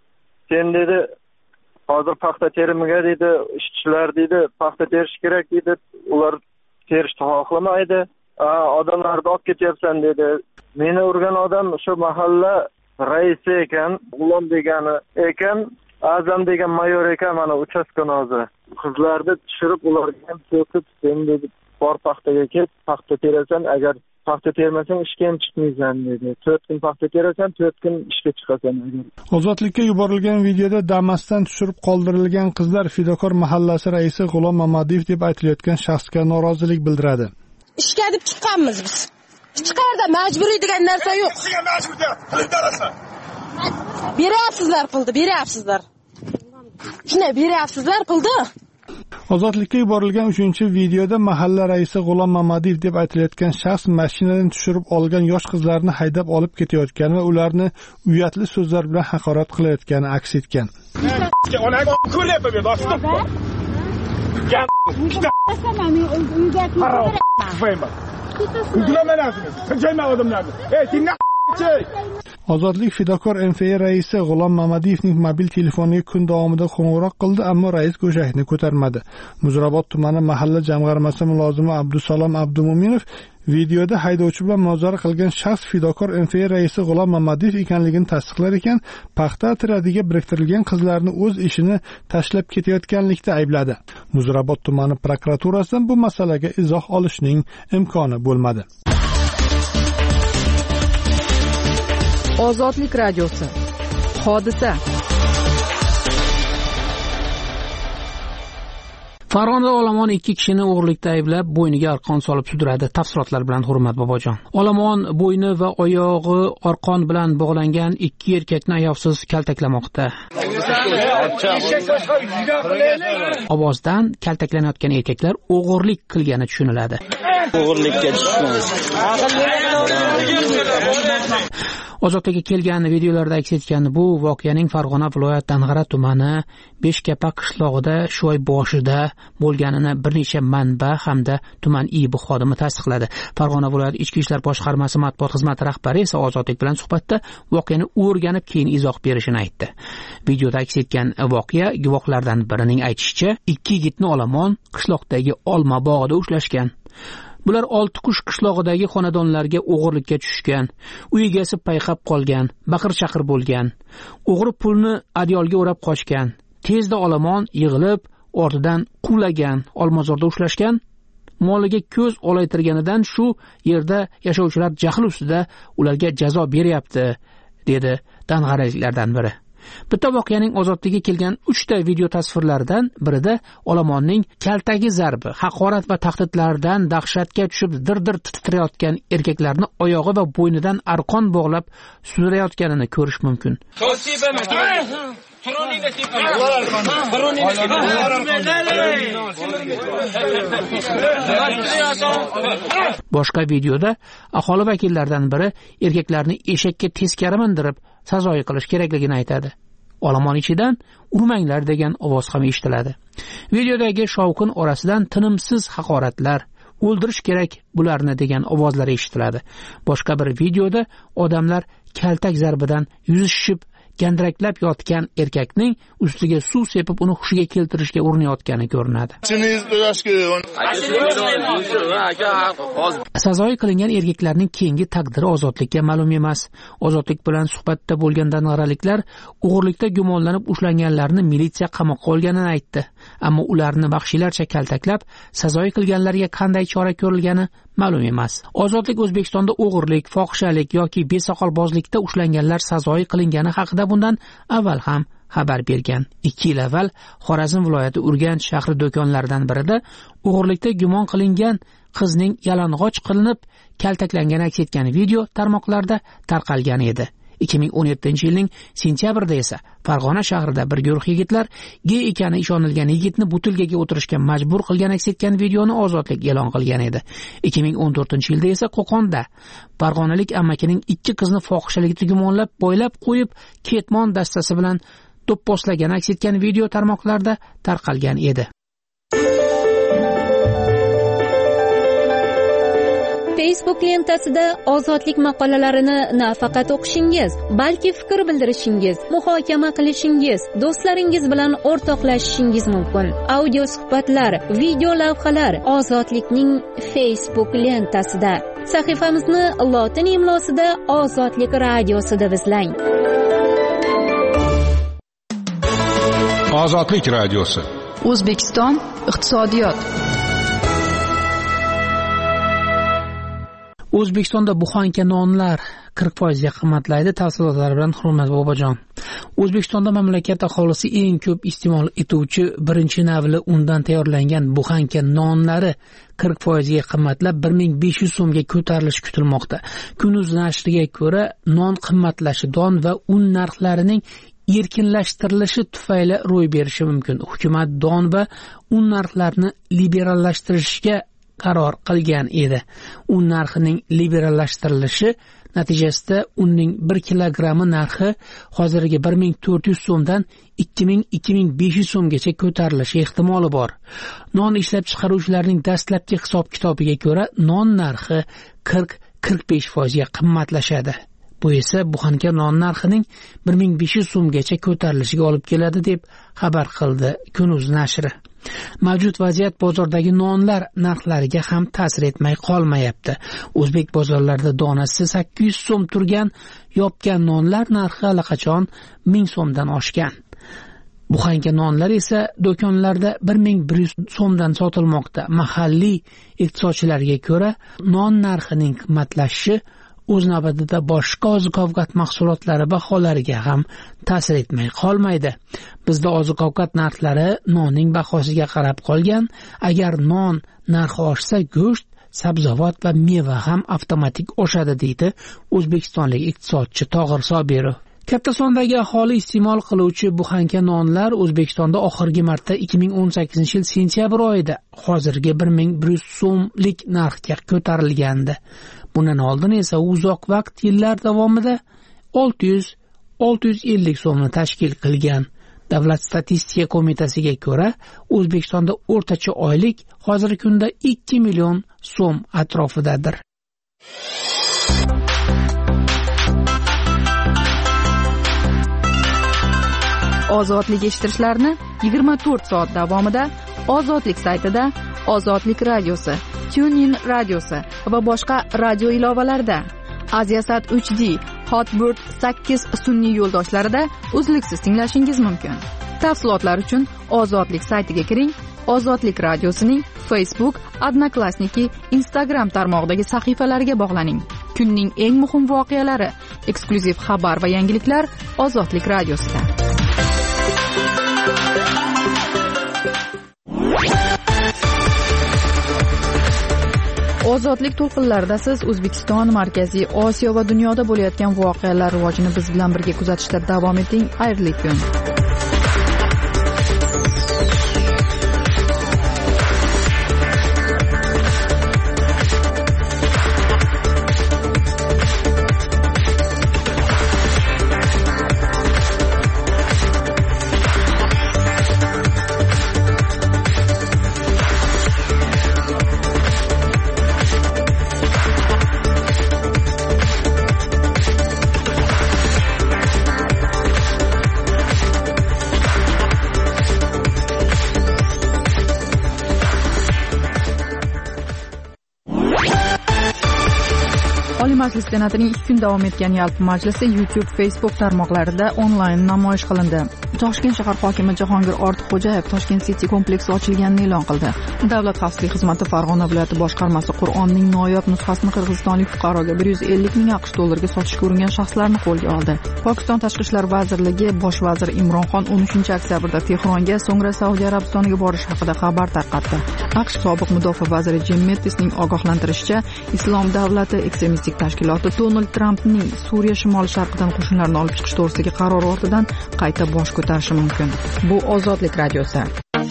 sen dedi, hozir paxta terimiga dedi, ishchilar dedi, paxta terish kerak dedi, ular terishni xohlamaydi, odamlarni olib ketyapsan dedi. Meni urgan odam shu mahalla raisi ekan, G'ulom degani ekan, Azam degan mayor ekan, mana uchastka noziri. Qizlarni tushirib, ularga ham so'kib, sen dedi, bor paxtaga ket, paxta terasan, agar paxta termasang ishga ham chiqmaysan dedi. to'rt kun paxta terasan, to'rt kun ishga chiqasan. Ozodlikka yuborilgan videoda Damas'dan tushirib qoldirilgan qizlar Fidokor mahallasi raisi G'ulom Mamadiyev deb aytilayotgan shaxsga norozilik bildiradi. Ishga deb chiqqanmiz biz. Hech qayerda majburiy degan narsa yo'q. Beryapsizlar pulni, beryapsizlar. Shuni beryapsizlar pulni. Ozodlikka yuborilgan uchinchi videoda mahalla raisi G'ulom Mamadiyev deb aytilayotgan shaxs mashinadan tushirib olgan yosh qizlarni haydab olib ketayotgani va ularni uyatli so'zlar bilan haqorat qilayotgani aks etgan. Ozodlik Fidokor M F Y raisi G'ulom Mamadiyevning mobil telefoniga kun davomida qo'ng'iroq qildi, ammo rais go'shakni ko'tarmadi. Muzrabot tumani mahalla jamg'armasi mulozimi Abdusalom Abdumo'minov videoda haydovchi bilan munozara qilgan shaxs Fidokor M F Y raisi G'ulom Mamadiyev ekanligini tasdiqlar ekan, paxta atradiga biriktirilgan qizlarni o'z ishini tashlab ketayotganlikda aybladi. Muzrabot tumani prokuraturasidan bu masalaga izoh olishning imkoni bo'lmadi. Ozodlik radiosi. Hodisa. Farg'onada olomon ikki kishini o'g'irlikda ayblab, bo'yniga arqon solib sudradi. Tafsilotlar bilan Hurmat Bobojon. Olomon bo'yni va oyog'i arqon bilan bog'langan ikki erkakni ayovsiz kaltaklamoqda. Ovozdan kaltaklanayotgan erkaklar o'g'irlik qilgani tushuniladi. O'g'irlikka tushgan. Ozodlikka kelgan videolarda aks etgan bu voqeaning Farg'ona viloyat Dang'ara tumani Beshkapa qishlog'ida shu oy boshida bo'lganini bir necha manba hamda tuman I B xodimi tasdiqladi. Farg'ona viloyat ichki ishlar boshqarmasi matbuot xizmati rahbari esa Ozodlik bilan suhbatda voqeani o'rganib keyin izoh berishini aytdi. Videoda aks etgan voqea guvohlardan birining aytishicha, ikki yigitni olomon qishloqdagi olma bog'ida ushlashgan. Bular Oltiqush qishlog'idagi xonadonlarga o'g'irlikka tushgan. Uy egasi payqab qolgan, baqir-chaqir bo'lgan. O'g'ri pulni adyolga o'rab qochgan. Tezda olomon yig'ilib, ortidan quvlagan, Olmazorda ushlashgan. Moliga ko'z olaytirganidan shu yerda yashovchilar jahl ustida ularga jazo beryapti, dedi dang'araliklardan biri. Bitta voqeaning Ozodlikka kelgan uchta video tasvirlaridan birida olomonning kaltagi zarbi, haqorat va tahdidlardan dahshatga tushib dir-dir titrayotgan erkaklarni oyog'i va bo'ynidan arqon bog'lab sudrayotganini ko'rish mumkin. Boshqa videoda aholi vakillaridan biri erkaklarni eshakka teskari mindirib sazoyi qilish kerakligini aytadi. Olomon ichidan urmanglar degan ovoz ham eshitiladi. Videodagi shovqin orasidan tinimsiz haqoratlar, o'ldirish kerak bularni degan ovozlar eshitiladi. Boshqa bir videoda odamlar kaltak zarbidan yuzishib gandiraklab yotgan erkakning ustiga suv sepib uni hushiga keltirishga urinayotgani ko'rinadi. Sazoyi qilingan erkaklarning keyingi taqdiri ozodlikka ma'lum emas. Ozodlik bilan suhbatda bo'lgan dang'araliklar o'g'irlikda gumonlanib ushlanganlarni militsiya qamoqqa olganini aytdi. Ammo ularni vahshiylarcha kaltaklab, sazoyi qilganlarga qanday chora ko'rilgani ma'lum emas. Ozodlik O'zbekistonda o'g'irlik, fohishalik yoki besoqolbozlikda ushlanganlar sazoyi qilingani haqida bundan avval ham xabar bergan. ikki yil avval Xorazm viloyati Urganch shahri do'konlaridan birida o'g'irlikda gumon qilingan qizning yalang'och qilinib kaltaklangani aks etgan video tarmoqlarda tarqalgan edi. ikki ming o'n yettinchi yilning sentyabrida esa Farg'ona shahrida bir guruh yigitlar gey ekani ishonilgan yigitni butilkaga o'tirishga majbur qilgan aks etgan videoni Ozodlik e'lon qilgan edi. ikki ming o'n to'rtinchi yilda esa Qo'qonda farg'onalik amakining ikki qizni fohishalikda gumonlab boylab qo'yib ketmon dastasi bilan do'pposlagan aks etgan video tarmoqlarda tarqalgan edi. Facebook lentasida ozodlik maqolalarini nafaqat o'qishingiz, balki fikr bildirishingiz, muhokama qilishingiz, do'stlaringiz bilan o'rtoqlashishingiz mumkin. Audio suhbatlar, video lavhalar Ozodlikning Facebook lentasida. Sahifamizni lotin imlosida Ozodlik radiosida izlang. Ozodlik radiosi. O'zbekiston iqtisodiyot. O'zbekistonda buxanka nonlar qirq foiz ga qimmatlaydi. Tafsilotlar bilan Hurmat Bobojon. O'zbekistonda mamlakat aholisi eng ko'p iste'mol etuvchi birinchi navli undan tayyorlangan buxanka nonlari qirq foiz ga qimmatlab bir ming besh yuz so'mga ko'tarilishi kutilmoqda. Kunuz nashriga ko'ra, non qimmatlashi don va un narxlarining erkinlashtirilishi tufayli ro'y berishi mumkin. Hukumat don va un narxlarini liberallashtirishga qaror qilgan edi. Un narxining liberallashtirilishi natijasida unning bir kilogrammi narxi hozirgi bir ming to'rt yuz so'mdan ikki ming - ikki ming besh yuz so'mgacha ko'tarilishi ehtimoli bor. Non ishlab chiqaruvchilarning dastlabki hisob-kitobiga ko'ra, non narxi qirq - qirq besh foiz ga qimmatlashadi. Bu esa buxanka non narxining bir ming besh yuz so'mgacha ko'tarilishiga olib keladi deb xabar qildi Kunuz nashri. Mavjud vaziyat bozordagi nonlar narxlariga ham ta'sir etmay qolmayapti. O'zbek bozorlarida donasi sakkiz yuz so'm turgan yopgan nonlar narxi allaqachon ming so'mdan oshgan. Buxanka nonlar esa do'konlarda bir ming bir yuz so'mdan sotilmoqda. Mahalliy iqtisodchilarga ko'ra, non narxining qimmatlashishi o'z navbatida boshqa oziq-ovqat mahsulotlari baholariga ham ta'sir etmay qolmaydi. Bizda oziq-ovqat narxlari nonning bahosiga qarab qolgan. Agar non narxi oshsa, go'sht, sabzavot va meva ham avtomatik oshadi, deydi o'zbekistonlik iqtisodchi Tog'ir Sobirov. Katta sondagi aholi iste'mol qiluvchi buxanka nonlar O'zbekistonda oxirgi marta ikki ming o'n sakkizinchi yil sentyabr oyida hozirgi bir ming bir yuz so'mlik narxga ko'tarilgandi. Bundan oldin esa uzoq vaqt yillar davomida olti yuz - olti yuz ellik so'mni tashkil qilgan. Davlat statistika qo'mitasiga ko'ra, O'zbekistonda o'rtacha oylik hozirgi kunda ikki million so'm atrofidadir. Ozodlik eshittirishlarni yigirma to'rt soat davomida Ozodlik saytida, Ozodlik radiosi, TuneIn radiosi va boshqa radio ilovalarida, Aziasat uch D, Hotbird sakkiz sun'iy yo'ldoshlarida uzluksiz tinglashingiz mumkin. Tafsilotlar uchun Ozodlik saytiga kiring. Ozodlik radiosining Facebook, Odnoklassniki, Instagram tarmog'idagi sahifalariga bog'laning. Kunning eng muhim voqealari, eksklyuziv xabar va yangiliklar Ozodlik radiosida. Ozodlik to'lqinlarida siz O'zbekiston, Markaziy Osiyo va dunyoda bo'layotgan voqealar rivojini biz bilan birga kuzatishda davom eting. Xayrli kun. Majlis Senatining ikki kun davom etgan yalpi majlisi YouTube, Facebook tarmoqlarida onlayn namoyish qilindi. Toshkent shahar hokimi Jahongir Ortiqxo'jayev Toshkent City kompleksi ochilganini e'lon qildi. Davlat xavfsizlik xizmati Farg'ona viloyati boshqarmasi Qur'onning noyob nusxasini qirg'izistonlik fuqaroga bir yuz ellik ming AQSh dollariga sotishga uringan shaxslarni qo'lga oldi. Pokiston Tashqi ishlar vazirligi bosh vazir Imronxon o'n uchinchi oktyabrda Tehronga, so'ngra Saudiya Arabistoniga borish haqida xabar tarqatdi. AQSh sobiq mudofaa vaziri Jim Mattisning ogohlantirishicha, Islom davlati ekstremistik tashkiloti Donald Trampning Suriya shimoli-sharqidan qo'shinlarni olib chiqish to'g'risidagi qarori ortidan qayta bosh ko'tarishi mumkin. Bu Ozodlik radiosi.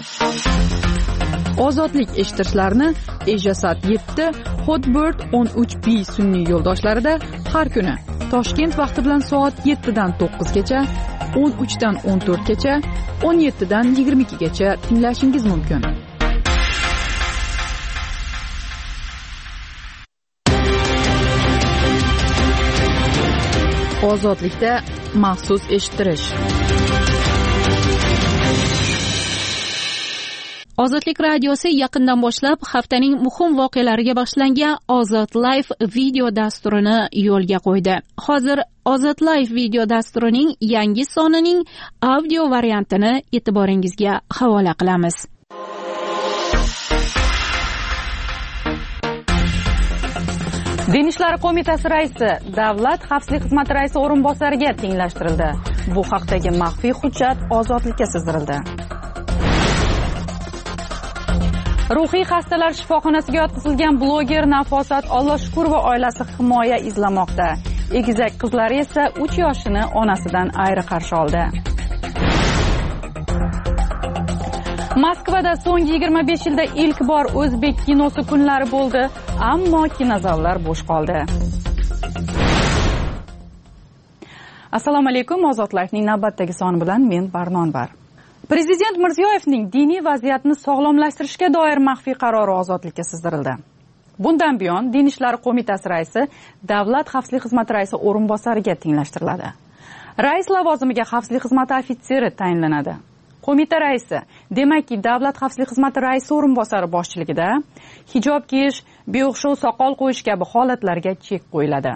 Ozodlik eshittirishlarni Ejasat yetti, Hotbird o'n uch B sun'iy yo'ldoshlarida har kuni Toshkent vaqti bilan soat yettidan to'qqizgacha, o'n uchdan o'n to'rtgacha, o'n yettidan yigirma ikkigacha tinglashingiz mumkin. Ozodlikda maxsus eshittirish. Ozodlik radiosi yaqindan boshlab haftaning muhim voqealariga bag'ishlangan Ozod Live video dasturini yo'lga qo'ydi. Hozir Ozod Live video dasturining yangi sonining audio variantini e'tiboringizga havola qilamiz. Din ishlari qo'mitasi raisi Davlat xavfsizlik xizmati raisi o'rinbosariga tenglashtirildi. Bu haqdagi maxfiy hujjat ozodlikka sizdirildi. Ruhiy xastalar shifoxonasiga yotqizilgan bloger Nafosat Allohshukurova oilasi himoya izlamoqda. Egizak qizlari esa uch yoshini onasidan ayri qarshi oldi. Moskvada so'nggi yigirma besh yilda ilk bor o'zbek kinosi kunlari bo'ldi, ammo kinozallar bo'sh qoldi. Assalomu alaykum, Ozod Live'ning navbatdagi soni bilan men Barnonbar. Prezident Mirziyoyevning diniy vaziyatni sog'lomlashtirishga doir maxfiy qarori ozodlikka sizdirildi. Bundan buyon Din ishlari qo'mitasi raisi Davlat xavfsizlik xizmati raisi o'rinbosariga tenglashtiriladi. Rais lavozimiga xavfsizlik xizmati ofitseri tayinlanadi. Qo'mita raisi, demakki Davlat xavfsizlik xizmati raisi o'rinbosari boshchiligida hijob kiyish, beo'xshov soqol qo'yish kabi holatlarga chek qo'yiladi.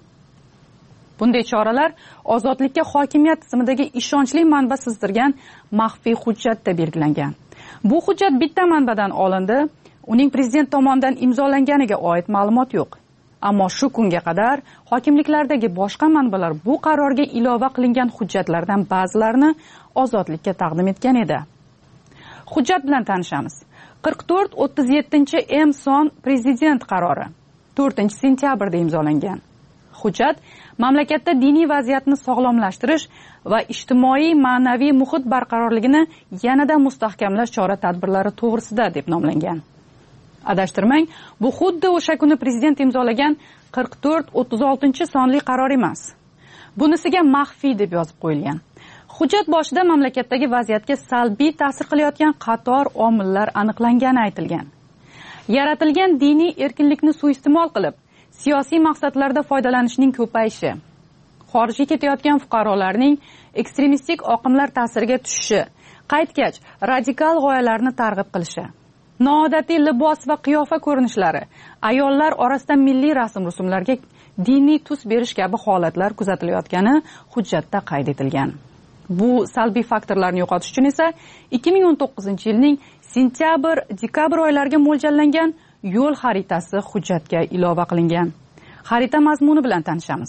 Bunday choralar ozodlikka hokimiyat tizimidagi ishonchli manba sizdirgan maxfiy hujjatda belgilangan. Bu hujjat bitta manbadan olindi, uning prezident tomonidan imzolanganiga oid ma'lumot yo'q. Ammo shu kunga qadar hokimliklardagi boshqa manbalar bu qarorga ilova qilingan hujjatlardan ba'zilarini ozodlikka taqdim etgan edi. Hujjat bilan tanishamiz. qirq to'rt o'ttiz yettinchi M son prezident qarori to'rtinchi sentyabrda imzolangan. Hujjat mamlakatda diniy vaziyatni sog'lomlashtirish va ijtimoiy ma'naviy muhit barqarorligini yanada mustahkamlash chora-tadbirlari to'g'risida deb nomlangan. Adashtirmang, bu xuddi o'sha kuni prezident imzolagan qirq to'rt o'ttiz oltinchi sonli qaror emas. Bunisiga maxfiy deb yozib qo'yilgan. Hujjat boshida mamlakatdagi vaziyatga salbiy ta'sir qilayotgan qator omillar aniqlangani aytilgan. Yaratilgan diniy erkinlikni suiiste'mol qilib, siyosiy maqsadlarda foydalanishning ko'payishi, xorijga ketayotgan fuqarolarning ekstremistik oqimlar ta'siriga tushishi, qaytgach radikal g'oyalarni targ'ib qilishi, noodatiy libos va qiyofa ko'rinishlari, ayollar orasida milliy rasm-rusumlarga diniy tus berish kabi holatlar kuzatilayotgani hujjatda qayd etilgan. Bu salbiy faktorlarni yo'qotish uchun esa ikki ming o'n to'qqizinchi yilning sentyabr-dekabr oylariga mo'ljallangan yo'l xaritasi hujjatga ilova qilingan. Xarita mazmuni bilan tanishamiz.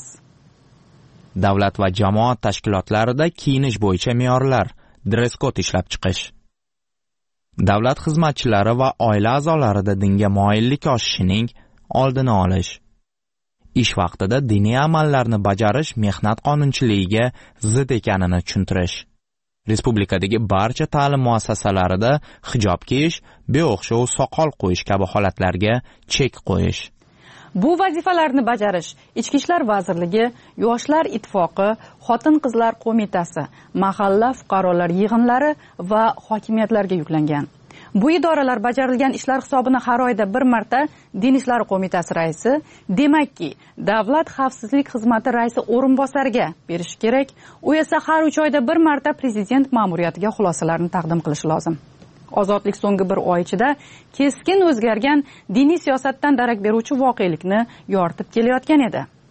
Davlat va jamoat tashkilotlarida kiyinish bo'yicha me'yorlar, dress-kod ishlab chiqish. Davlat xizmatchilari va oila a'zolarida dinga moyillik oshishining oldini olish. Ish vaqtida diniy amallarni bajarish mehnat qonunchiligiga zid ekanini tushuntirish. Respublikadagi barcha ta'lim muassasalarida hijob kiyish, beo'xshov soqol qo'yish kabi holatlarga chek qo'yish. Bu vazifalarni bajarish Ichki ishlar vazirligi, Yoshlar ittifoqi, Xotin-qizlar qo'mitasi, mahalla fuqarolar yig'inlari va hokimiyatlarga yuklangan. Bu idoralar bajarilgan ishlar hisobini har oyda bir marta Din ishlari qo'mitasi raisi, demakki Davlat xavfsizlik xizmati raisi o'rinbosariga berish kerak. U esa har uch oyda bir marta prezident ma'muriyatiga xulosalarni taqdim qilishi lozim. Ozodlik so'nggi bir oy ichida keskin o'zgargan diniy siyosatdan darak beruvchi voqelikni yoritib kelayotgan edi.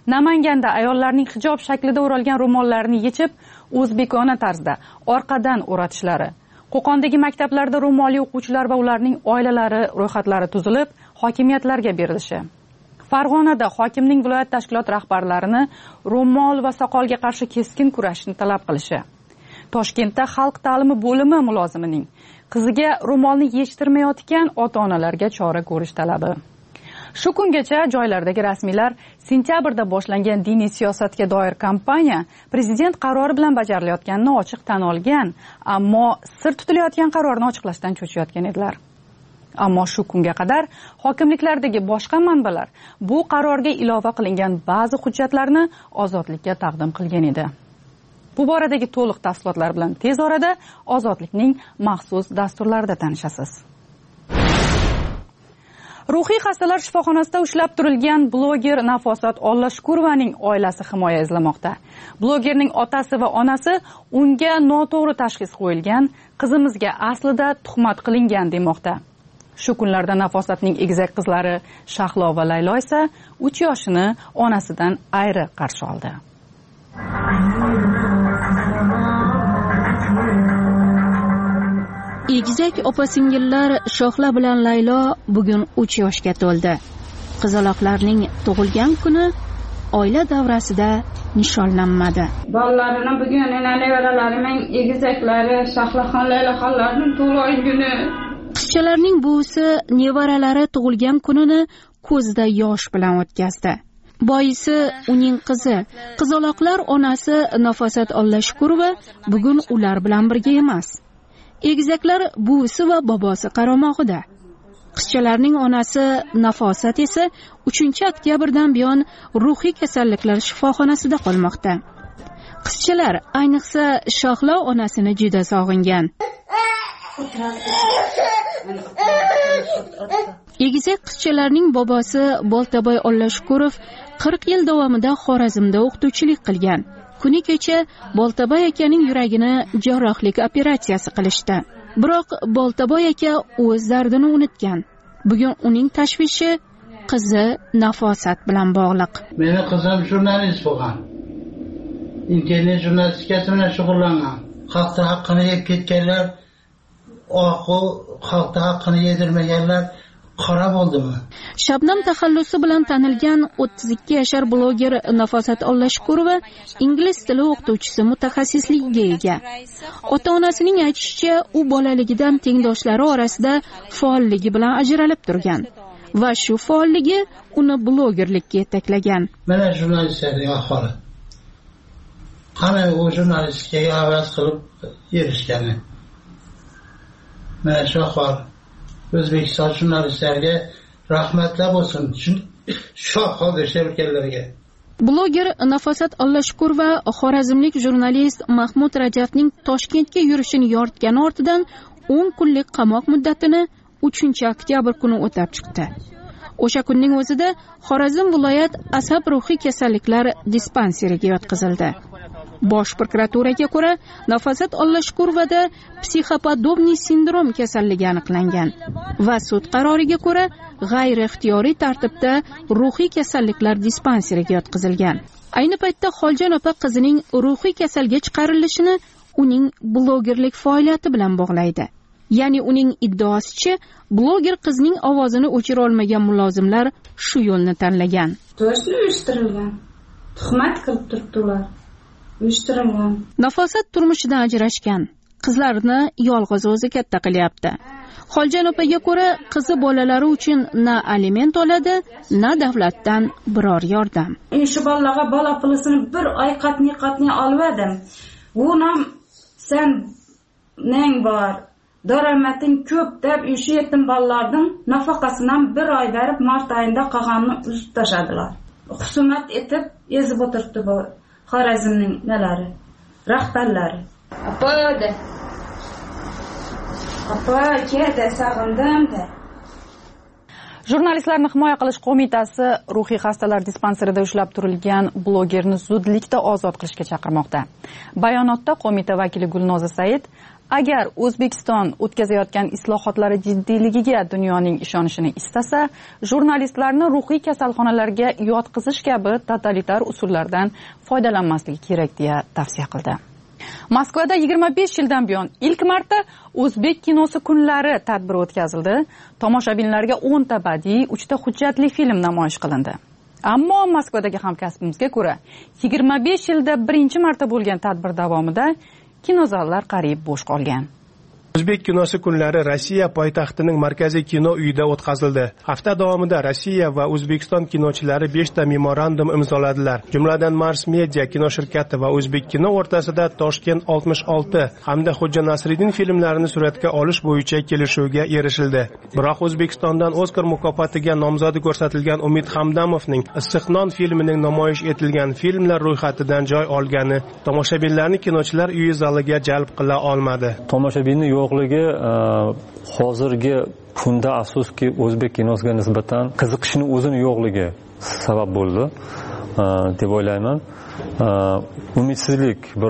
Namanganda ayollarning hijob shaklida o'ralgan ro'mollarini yechib, o'zbekona tarzda orqadan o'ratishlari. Qo'qondagi maktablarda ro'molli o'quvchilar va ularning oilalari ro'yxatlari tuzilib, hokimiyatlarga berilishi. Farg'onada hokimning viloyat tashkilot rahbarlarini ro'mol va soqolga qarshi keskin kurashni talab qilishi. Toshkentda xalq ta'limi bo'limi mulozimining qiziga ro'molni yechtirmayotgan ota-onalarga chora ko'rish talabi. Shu kungacha joylardagi rasmiylar sentyabrda boshlangan diniy siyosatga doir kampaniya prezident qarori bilan bajarilayotganini ochiq tan olgan, ammo sir tutilayotgan qarorni ochiqlashdan cho'chiyotgan edilar. Ammo shu kunga qadar hokimliklardagi boshqa manbalar bu qarorga ilova qilingan ba'zi hujjatlarni ozodlikka taqdim qilgan edi. Bu boradagi to'liq tafsilotlar bilan tez orada Ozodlikning maxsus dasturlarida tanishasiz. Ruhiy xastalar shifoxonasida ushlab turilgan bloger Nafosat Ollashkurovaning oilasi himoya izlamoqda. Blogerning otasi va onasi unga noto'g'ri tashxis qo'yilgan, qizimizga aslida tuhmat qilingan demoqda. Shu kunlarda Nafosatning egizak qizlari Shahlo va Laylo esa uch yoshini onasidan ayri qarshi oldi. Egizak opa-singillar Shohla bilan Laylo bugun uch yoshga to'ldi. Qizaloqlarning tug'ilgan kuni oila davrasida nishonlanmadi. Bolalarini bugun nevaralarining egizaklari Shohlaxon Layloxonlarning tug'ilgan kuni. Qizchalarning buvisi nevaralari tug'ilgan kunini ko'zida yosh bilan o'tkazdi. Boisi uning qizi, qizaloqlar onasi Nafosat Ollashkurova bugun ular bilan birga emas. Egizaklar buvisi va bobosi qaramog'ida. Qizchalarning onasi Nafosat esa uchinchi oktyabrdan buyon ruhiy kasalliklar shifoxonasida qolmoqda. Qizchalar, ayniqsa Shohla onasini juda sog'ingan. Egizak qizchalarning bobosi Boltaboy Ollashkurov qirq yil davomida Xorazmda o'qituvchilik qilgan. Kuni kecha Boltaboy akaning yuragini jarrohlik operatsiyasi qilishdi. Biroq Boltaboy aka o'z dardini unutgan. Bugun uning tashvishi qizi Nafosat bilan bog'liq. Meni qizim jurnalist bo'lgan. Internet jurnalistikasi bilan shug'ullangan. Xalq haqqini yeb ketganlar, oqu xalq haqqini yedirmaganlar qora bo'ldimi? Shabnam taxallusi bilan tanilgan o'ttiz ikki yashar bloger Nafosat Ollashkurova ingliz tili o'qituvchisi mutaxassisligiga ega. Ota-onasining aytishicha, u bolaligidan tengdoshlari orasida faolligi bilan ajralib turgan va shu faolligi uni blogerlikka yetaklagan. Mana jurnalistlarning ahvoli. Qani u jurnalistikaga havas qilib erishgani. Mana shu ahvol. O'zbekiston jurnalistlariga rahmatlar bo'lsin. Shu holda ishlayotganlarga. Bloger Nafosat Ollashkurova xorazmlik jurnalist Mahmud Rajabning Toshkentga yurishini yoritgani ortidan o'n kunlik qamoq muddatini uchinchi oktyabr kuni o'tab chiqdi. O'sha kunning o'zida Xorazm viloyat asab ruhiy kasalliklar dispanseriga yotqizildi. Bosh prokuraturaga ko'ra, Nafosat Ollashkurovada psixopatobniy sindrom kasalligi aniqlangan va sud qaroriga ko'ra g'ayri-ixtiyoriy tartibda ruhiy kasalliklar dispanseriga yotqizilgan. Ayni paytda Xoljon opa qizining ruhiy kasalga chiqarilishini uning blogerlik faoliyati bilan bog'laydi. Ya'ni uning iddaosicha, bloger qizning ovozini o'chira olmagan mulozimlar shu yo'lni tanlagan. To'shni uyushtirilgan. Tuhmat qilib turibdilar. Uyushtirilgan. Nafosat turmushidan ajrashgan. Qizlarini yolg'iz o'zi katta qilyapti. Xoljon opaga ko'ra, qizi bolalari uchun na aliment oladi, na davlatdan biror yordam. Shu bolalarga bola pulisini bir oy qatni-qatni olvadim. Unam sen neng bor, daromading ko'p deb shu yetim bolalarning nafaqasidan bir oy berib mart oyida qolganini uzib tashadilar. Husumat etib ezib o'tiribdi bu Xorazmning nalari, rahbarlari. Apade. Apa, keda sag'indim-da. Jurnalistlarni himoya qilish qo'mitasi ruhiy xastalar dispanserida ushlab turilgan blogerni zudlikda ozod qilishga chaqirmoqda. Bayonotda qo'mita vakili Gulnoza Said Agar O'zbekiston o'tkazayotgan islohotlari jiddiyligiga dunyoning ishonishini istasa, jurnalistlarni ruhiy kasalxonalarga yotqizish kabi totalitar usullardan foydalanmasligi kerak deya tavsiya qildi. Moskvada yigirma besh yildan buyon ilk marta O'zbek kinosi kunlari tadbiri o'tkazildi. Tomoshabinlarga o'n ta badiiy, uch ta hujjatli film namoyish qilindi. Ammo Moskvadagi hamkasbimizga ko'ra, yigirma besh yilda birinchi marta bo'lgan tadbir davomida kinozallar qariyb bo'sh qolgan. O'zbek kinosi kunlari Rossiya poytaxtining markaziy kino uyida o'tkazildi. Hafta davomida Rossiya va O'zbekiston kinochilari besh ta memorandum imzoladilar. Jumladan Mars Media kino shirkati va O'zbek kino o'rtasida Toshkent oltmish olti hamda Xo'ja Nasriddin filmlarini suratga olish bo'yicha kelishuvga erishildi. Biroq O'zbekistondan Oskar mukofotiga nomzodi ko'rsatilgan Umid Hamdamovning Issiqnon filmining namoyish etilgan filmlar ro'yxatidan joy olgani tomoshabinlarni kinochilar uyi zaliga jalb qila olmadi. Tomoshabinni yo'qligi hozirgi kunda afsuski o'zbek kinosiga nisbatan qiziqishning o'zini yo'qligi sabab bo'ldi deb o'ylayman. Umidsizlik bir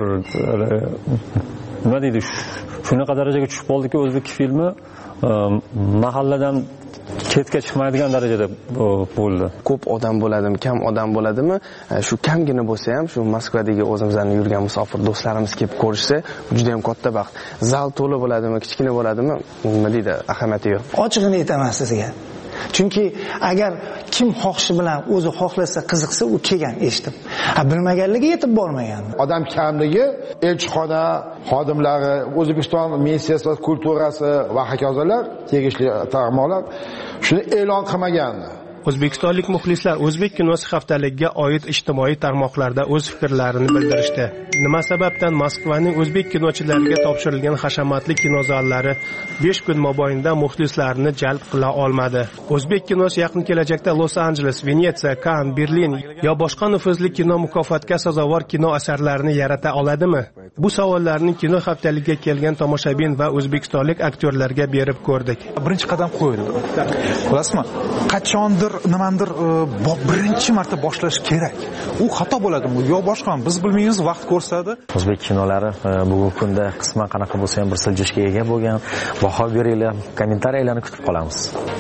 nima deydi, shunaqa darajaga tushib qoldiki, o'zbek filmi mahalladan chetga chiqmaydigan darajada bo'ldi. Ko'p odam bo'ladimi, kam odam bo'ladimi, shu kamgina bo'lsa ham shu Moskvadagi o'zimizlarning yurgan musofir do'stlarimiz kelib ko'rishsa, juda ham katta baxt. Zal to'la bo'ladimi, kichkina bo'ladimi, nima deydi, ahamiyati yo'q. Ochig'ini aytaman sizga. Chunki agar kim xohishi bilan o'zi xohlasa, qiziqsa, u kelgan eshitib. Ha, bilmaganligi yetib bormagan. Odam kamligi, elchixona xodimlari, O'zbekiston missiyasi va kulturasi va hokazolar, tegishli tarmoqlar shuni e'lon qilmagan. O'zbekistonlik muxlislar O'zbek kinosi haftaligiga oid ijtimoiy tarmoqlarda o'z fikrlarini bildirishdi. Nima sababdan Moskvaning o'zbek kinochilariga topshirilgan hashamatli kinozallari besh kun mobaynida muxlislarni jalb qila olmadi? O'zbek kinosi yaqin kelajakda Los-Anjeles, Venetsiya, Kann, Berlin yo boshqa nufuzli kino mukofotga sazovor kino asarlarini yarata oladimi? Bu savollarni kino haftaligiga kelgan tomoshabin va o'zbekistonlik aktyorlarga berib ko'rdik. Birinchi qadam qo'yildi. Bilasizmi? Qachondir nimandir birinchi marta boshlash kerak. U xato bo'ladimi yo boshqami biz bilmaymiz, vaqt ko'rsatadi. O'zbek kinolari bugungi kunda qisman qanaqa bo'lsa ham bir siljishga ega bo'lgan. Baho beringlar, kommentariyalarni kutib qolamiz.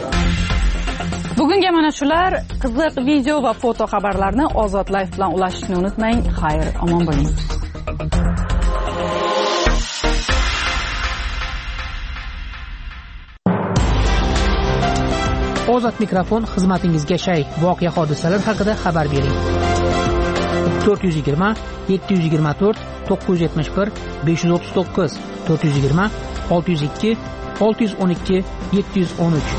Bugunga mana shular. Qiziq video va foto xabarlarni Ozod Live bilan ulashishni unutmang. Xayr, omon bo'ling. Ozod mikrofon xizmatingizga shay. Voqea hodisalar haqida xabar bering. to'rt yuz yigirma yetti yuz yigirma to'rt to'qqiz yuz yetmish bir besh yuz o'ttiz to'qqiz to'rt yuz yigirma olti yuz ikki olti yuz o'n ikki yetti yuz o'n uch.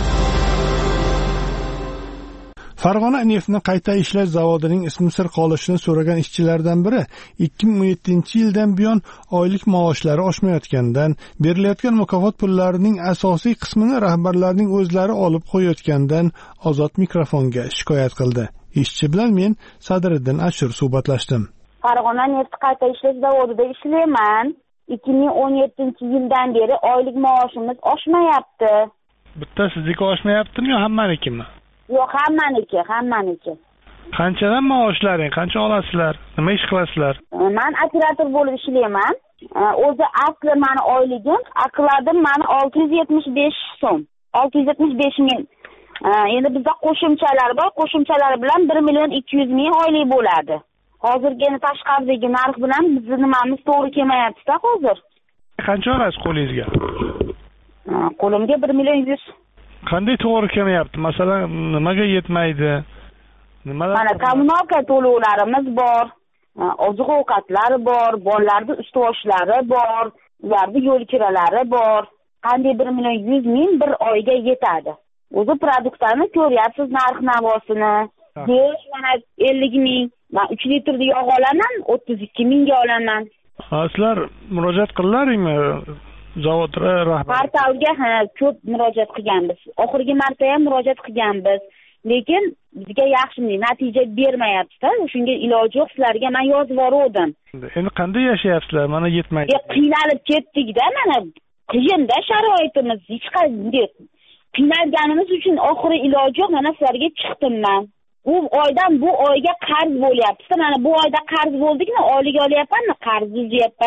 Farg'ona neftni qayta ishlash zavodining ismi sir qolishini so'ragan ishchilardan biri ikki ming o'n yettinchi yildan buyon oylik maoshlari oshmayotgandan, berilayotgan mukofot pullarining asosiy qismini rahbarlarning o'zlari olib qo'yayotgandan Ozod mikrofonga shikoyat qildi. Ishchi bilan men Sadriddin Ashur suhbatlashdim. Farg'ona neft qayta ishlash zavodida ishlayman. ikki ming o'n yettinchi yildan beri oylik maoshimiz oshmayapti. Bitta sizniki oshmayaptimi yo hammanikimi? Yo'q, hammaniki, hammaniki. Qanchadan maoshlaring, qancha olasizlar? Nima ish qilasizlar? Men operator bo'lib ishlayman. O'zi asli meni oyligim, aqladim meni olti yuz yetmish besh so'm. olti yuz yetmish besh ming. Endi bizda qo'shimchalar bor, qo'shimchalar bilan bir million ikki yuz ming oylik bo'ladi. Hozirgi tashqaridagi narx bilan bizning nimamiz to'g'ri kelmayapti-da hozir. Qancha olasiz qo'lingizga? Qo'limga bir million yuz. Qanday to'g'ri kelmayapti? Masalan, nimaga yetmaydi? Nimalar? Mana kommunalka to'lovlarimiz bor, oziq-ovqatlar bor, bolalarning ust-boshlari bor, ularning yo'l kiralari bor. Qanday bir million yuz ming bir oyga yetadi. O'zi produktlarni ko'ryapsiz, narx-navosini. Go'sht mana ellik ming, men uch litrli yog' olaman, o'ttiz ikki mingga olaman. Sizlar murojaat qildilaringmi? Zavod rahbari portalga ko'p murojaat qilganmiz. Oxirgi marta ham murojaat qilganmiz. Lekin bizga yaxshi natija bermayapti-da. Shunga iloji yo'q, sizlarga men yozib yubordim. Endi qanday yashayapsizlar? Mana yetmaydi. Qiynalib ketdik-da, mana qiyin-da sharoitimiz. Hech qanday qiynalganimiz uchun oxiri iloji yo'q, mana sizlarga chiqdim men. U oydan bu oyga qarz bo'lyapti. Mana bu oyda qarz bo'ldikmi, oylik olyapmanmi, qarz uzyapman.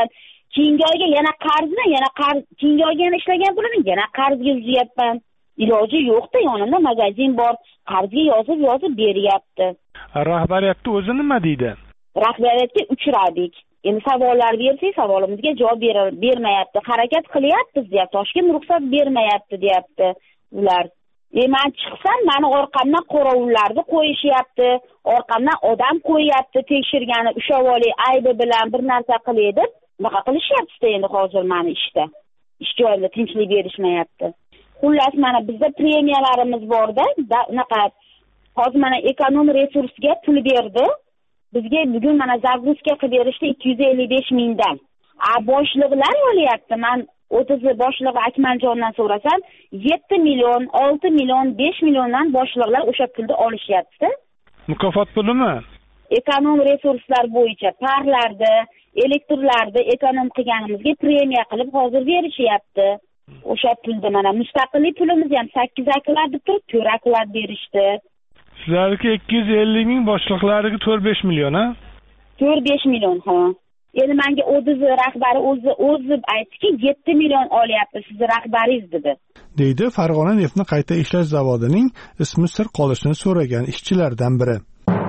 keyingi oyga yana qarzni, yana qarz, keyingi oyga yana ishlagan pulimni yana qarzga uzyapman. Iloji yo'qda, yonimda magazin bor, qarzga yozib yozib beryapti. Rahbariyatda o'zi nima deydi? Rahbariyatga uchradik. Endi savollar bersak, savolimizga javob bermayapti. Harakat qilyapmiz deyapti. Toshkent ruxsat bermayapti deyapti ular. E men chiqsam, meni orqamdan qorovullarni qo'yishyapti, orqamdan odam qo'yapti, tekshirgani ushavoli aybi bilan bir narsa qilay deb, bunaqa qilishyapti endi hozir meni ishda. Ish joyimda tinchlik berishmayapti. Xullas, mana bizda premiyalarimiz bor-da, unaqa hozir mana ekonom resursga pul berdi. Bizga bugun mana загрузка qilib berishdi ikki yuz ellik besh mingdan. A boshliqlar olyapti. Men o'ttiz boshlig'i Akmaljondan so'rasam, yetti million, olti million, besh milliondan boshliqlar o'sha pulni olishyapti. Mukofot pulimi? Ekonom resurslar bo'yicha parlarda, elektrlarda ekonom qilganimizga premiya qilib hozir berishyapti. O'sha pulda mana mustaqillik pulimiz ham sakkiz aklar deb turib, to'rt aklar berishdi. Sizlarga ikki yuz ellik ming, boshliqlariga to'rt besh million, ha? to'rt besh million, ha. Endi menga o'diz rahbari o'zi o'zi aytdiki, yetti million olyapti siz rahbaringiz dedi. Deydi Farg'ona neftni qayta ishlash zavodining ismi sir qolishini so'ragan ishchilardan biri.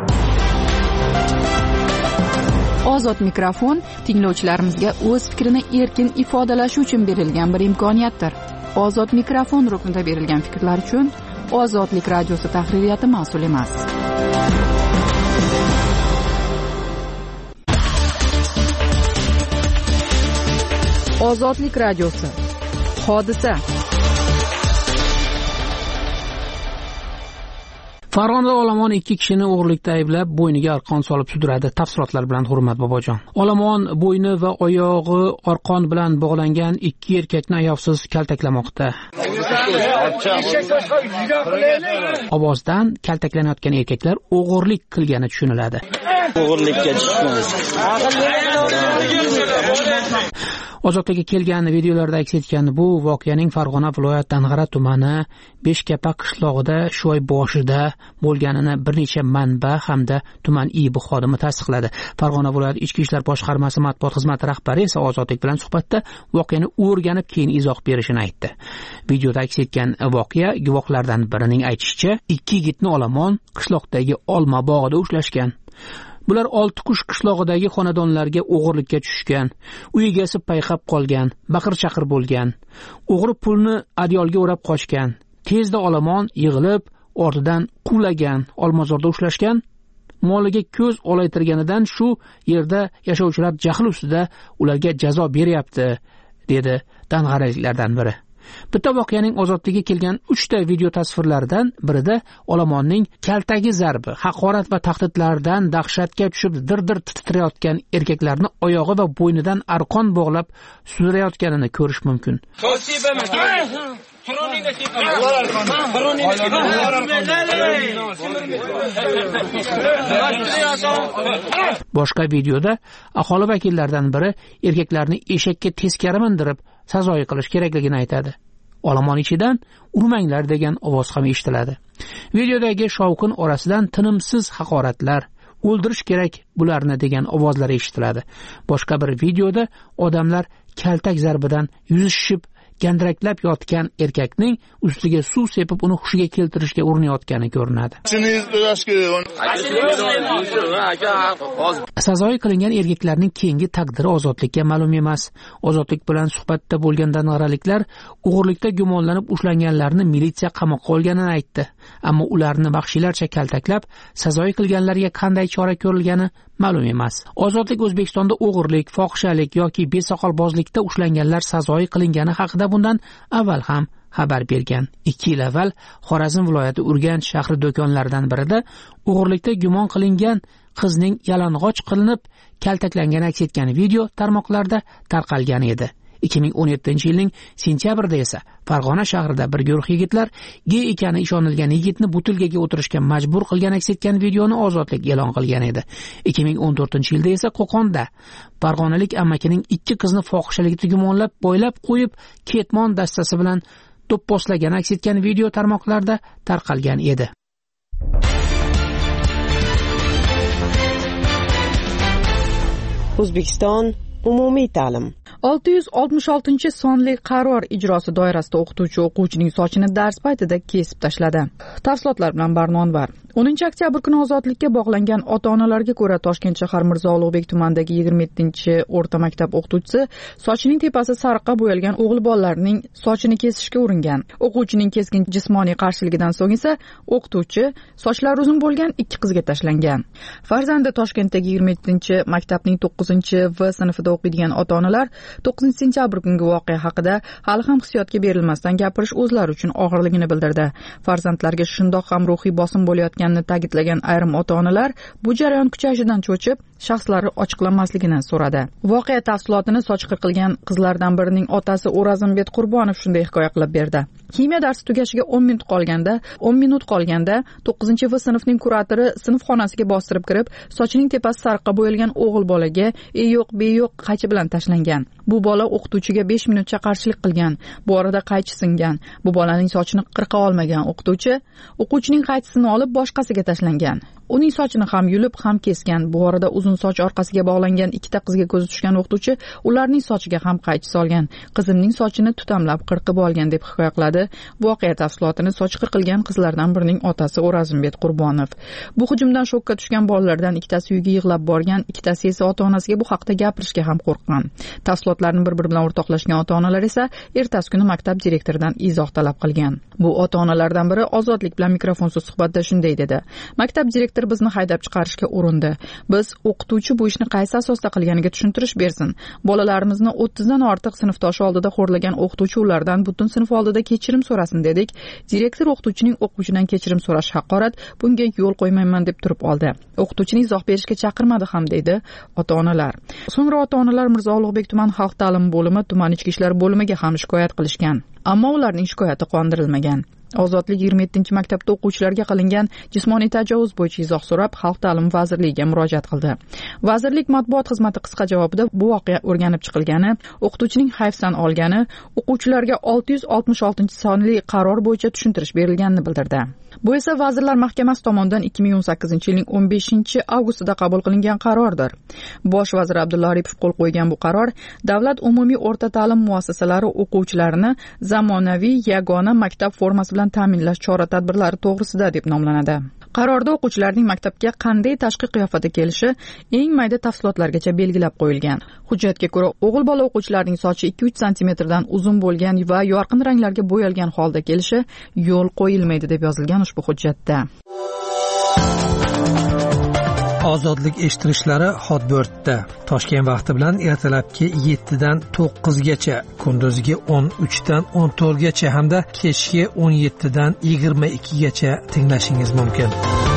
Ozod mikrofon tinglovchilarimizga o'z fikrini erkin ifodalashi uchun berilgan bir imkoniyatdir. Ozod mikrofon ruknida berilgan fikrlar uchun Ozodlik radiosi tahririyati mas'ul emas. Ozodlik radiosi. Hodisa. Farg'onada olomon ikki kishini o'g'irlikda ayblab, bo'yniga arqon solib sudradi. Tafsilotlar bilan Hurmat Bobojon. Olomon bo'yni va oyog'i arqon bilan bog'langan ikki erkakni ayovsiz kaltaklamoqda. Ovozdan kaltaklanayotgan erkaklar o'g'irlik qilgani tushuniladi. O'g'irlikka tushgan. Ozodlikka kelgan videolarda aks etgan bu voqeaning Farg'ona viloyat Dang'ara tumani Beshkapa qishlog'ida shu oy boshida bo'lganini bir necha manba hamda tuman I B xodimi tasdiqladi. Farg'ona viloyat Ichki ishlar boshqarmasi matbuot xizmati rahbari esa Ozodlik bilan suhbatda voqeani o'rganib keyin izoh berishini aytdi. Videoda aks etgan voqea guvohlardan birining aytishicha, ikki yigitni olomon qishloqdagi olma bog'ida ushlashgan. Bular Oltiqush qishlog'idagi xonadonlarga o'g'irlikka tushgan. Uy egasi payqab qolgan, baqir-chaqir bo'lgan. O'g'ri pulni adyolga o'rab qochgan. Tezda olomon yig'ilib, ortidan quvlagan, Olmazorda ushlashgan. Moliga ko'z olaytirganidan shu yerda yashovchilar jahl ustida ularga jazo beryapti, dedi dang'araliklardan biri. Bitta voqeaning Ozodlikka kelgan uchta video tasvirlaridan birida olomonning kaltagi zarbi, haqorat va tahdidlardan dahshatga tushib dir-dir titrayotgan erkaklarni oyog'i va bo'ynidan arqon bog'lab sudrayotganini ko'rish mumkin. Boshqa videoda aholi vakillaridan biri erkaklarni eshakka teskari mindirib sazoyi qilish kerakligini aytadi. Olomon ichidan urmanglar degan ovoz ham eshitiladi. Videodagi shovqin orasidan tinimsiz haqoratlar, o'ldirish kerak bularni degan ovozlar eshitiladi. Boshqa bir videoda odamlar kaltak zarbidan yuzishib gandiraklab yotgan erkakning ustiga suv sepib uni hushiga keltirishga urinayotgani ko'rinadi. Sazoyi qilingan erkaklarning keyingi taqdiri Ozodlikka ma'lum emas. Ozodlik bilan suhbatda bo'lgan dang'araliklar o'g'irlikda gumonlanib ushlanganlarni militsiya qamoqqa olganini aytdi. Ammo ularni vahshiylarcha kaltaklab, sazoyi qilganlarga qanday chora ko'rilgani ma'lum emas. Ozodlik O'zbekistonda o'g'irlik, fohishalik yoki besoqolbozlikda ushlanganlar sazoyi qilingani haqida bundan avval ham xabar bergan. ikki yil avval Xorazm viloyati Urganch shahri do'konlaridan birida o'g'irlikda gumon qilingan qizning yalang'och qilinib kaltaklangani aks etgan video tarmoqlarda tarqalgan edi. ikki ming o'n yettinchi yilning sentyabrida esa Farg'ona shahrida bir guruh yigitlar gey ekani ishonilgan yigitni butilkaga o'tirishga majbur qilgan aks etgan videoni Ozodlik e'lon qilgan edi. ikki ming o'n to'rtinchi yilda esa Qo'qonda farg'onalik amakining ikki qizni fohishalikda gumonlab boylab qo'yib ketmon dastasi bilan do'pposlagan aks etgan video tarmoqlarda tarqalgan edi. O'zbekiston umumiy ta'lim. olti yuz oltmish oltinchi sonli qaror ijrosi doirasida o'qituvchi o'quvchining sochini dars paytida kesib tashladi. Tafsilotlar bilan Barnonvar. o'ninchi oktyabr kuni ozodlikka bog'langan ota-onalarga ko'ra Toshkent shahar Mirzo Ulug'bek tumanidagi yigirma yettinchi o'rta maktab o'qituvchisi sochining tepasi sariqqa bo'yalgan o'g'il bolalarning sochini kesishga uringan. O'quvchining keskin jismoniy qarshiligidan so'ng esa o'qituvchi sochlari uzun bo'lgan ikki qizga tashlangan. Farzandi Toshkentdagi yigirma yettinchi maktabning to'qqizinchi V sinfida o'qiydigan ota-onalar to'qqizinchi sentyabr kungi voqea haqida hali ham hissiyotga berilmasdan gapirish o'zlari uchun og'irligini bildirdi. Farzandlarga shundoq ham ruhiy bosim bo'layotganini ta'kidlagan ayrim ota-onalar bu jarayon kuchayishidan cho'chib, shaxslari ochiqlanmasligini so'radi. Voqea tafsilotini soch qirqilgan qizlardan birining otasi O'razimbek Qurbonov shunday hikoya qilib berdi. Kimyo darsi tugashiga o'n minut qolganda, o'n minut qolganda to'qqizinchi V sinfning kuratori sinf xonasiga bostirib kirib, sochining tepasi sariqqa bo'yalgan o'g'il bolaga "Ey yo'q, be yo'q" qaychi bilan tashlangan. Bu bola o'qituvchiga besh minutcha qarshilik qilgan. Bu orada qaychi singan. Bu bolaning sochini qirqa olmagan o'qituvchi o'quvchining qaychisini olib boshqasiga tashlangan. Uning sochini ham yulib, ham kesgan. Bu orada uzun soch orqasiga bog'langan ikkita qizga ko'zi tushgan o'qituvchi ularning sochiga ham qaychi solgan. Qizimning sochini tutamlab qirqib olgan deb hikoya qiladi. Voqea tafsilotini soch qirqilgan qizlardan birining otasi O'razimbek Qurbonov. Bu hujumdan shokka tushgan bolalardan ikkitasi uyga yig'lab borgan, ikkitasi esa ota-onasiga bu haqda gapirishga ham qo'rqqan. Tafsilotlarni bir-biri bilan o'rtoqlashgan ota-onalar esa ertasi kuni maktab direktoridan izoh talab qilgan. Bu ota-onalardan biri Ozodlik bilan mikrofonsiz suhbatda shunday dedi: Maktab direktori bizni haydab chiqarishga urindi. Biz o'qituvchi bu ishni qaysi asosda qilganiga tushuntirish bersin. Bolalarimizni o'ttizdan ortiq sinfdoshi oldida xo'rlagan o'qituvchi ulardan butun sinf oldida kechirim so'rasin dedik. Direktor o'qituvchining o'quvchidan kechirim so'rash haqorat, bunga yo'l qo'ymayman deb turib oldi. O'qituvchini izoh berishga chaqirmadi ham deydi ota-onalar. So'ngra ota-onalar Mirzo Ulug'bek tuman xalq ta'limi bo'limi, tuman ichki ishlar bo'limiga ham shikoyat qilishgan. Ammo ularning shikoyati qondirilmagan. Ozodlik yigirma yettinchi maktabda o'quvchilarga qilingan jismoniy tajovuz bo'yicha izoh so'rab Xalq ta'limi vazirligiga murojaat qildi. Vazirlik matbuot xizmati qisqa javobida bu voqea o'rganib chiqilgani, o'qituvchining hayfsan olgani, o'quvchilarga olti yuz oltmish oltinchi sonli qaror bo'yicha tushuntirish berilganini bildirdi. Bu esa Vazirlar Mahkamasi tomonidan ikki ming o'n sakkizinchi yilning o'n beshinchi avgustida qabul qilingan qarordir. Bosh vazir Abdulla Aripov qo'l qo'ygan bu qaror davlat umumiy o'rta ta'lim muassasalari o'quvchilarini zamonaviy yagona maktab formasi bilan ta'minlash chora-tadbirlari to'g'risida deb nomlanadi. Qarorda o'quvchilarning maktabga qanday tashqi qiyofada kelishi eng mayda tafsilotlargacha belgilab qo'yilgan. Hujjatga ko'ra, o'g'il bola o'quvchilarning sochi ikki uch santimetrdan uzun bo'lgan va yorqin ranglarga bo'yalgan holda kelishi yo'l qo'yilmaydi deb yozilgan ushbu hujjatda. Ozodlik eshittirishlari Hotbirtda Toshkent vaqti bilan ertalabki yettidan to'qqizgacha, kunduzgi o'n uchdan o'n to'rtgacha hamda kechki o'n yettidan yigirma ikkigacha tinglashingiz mumkin.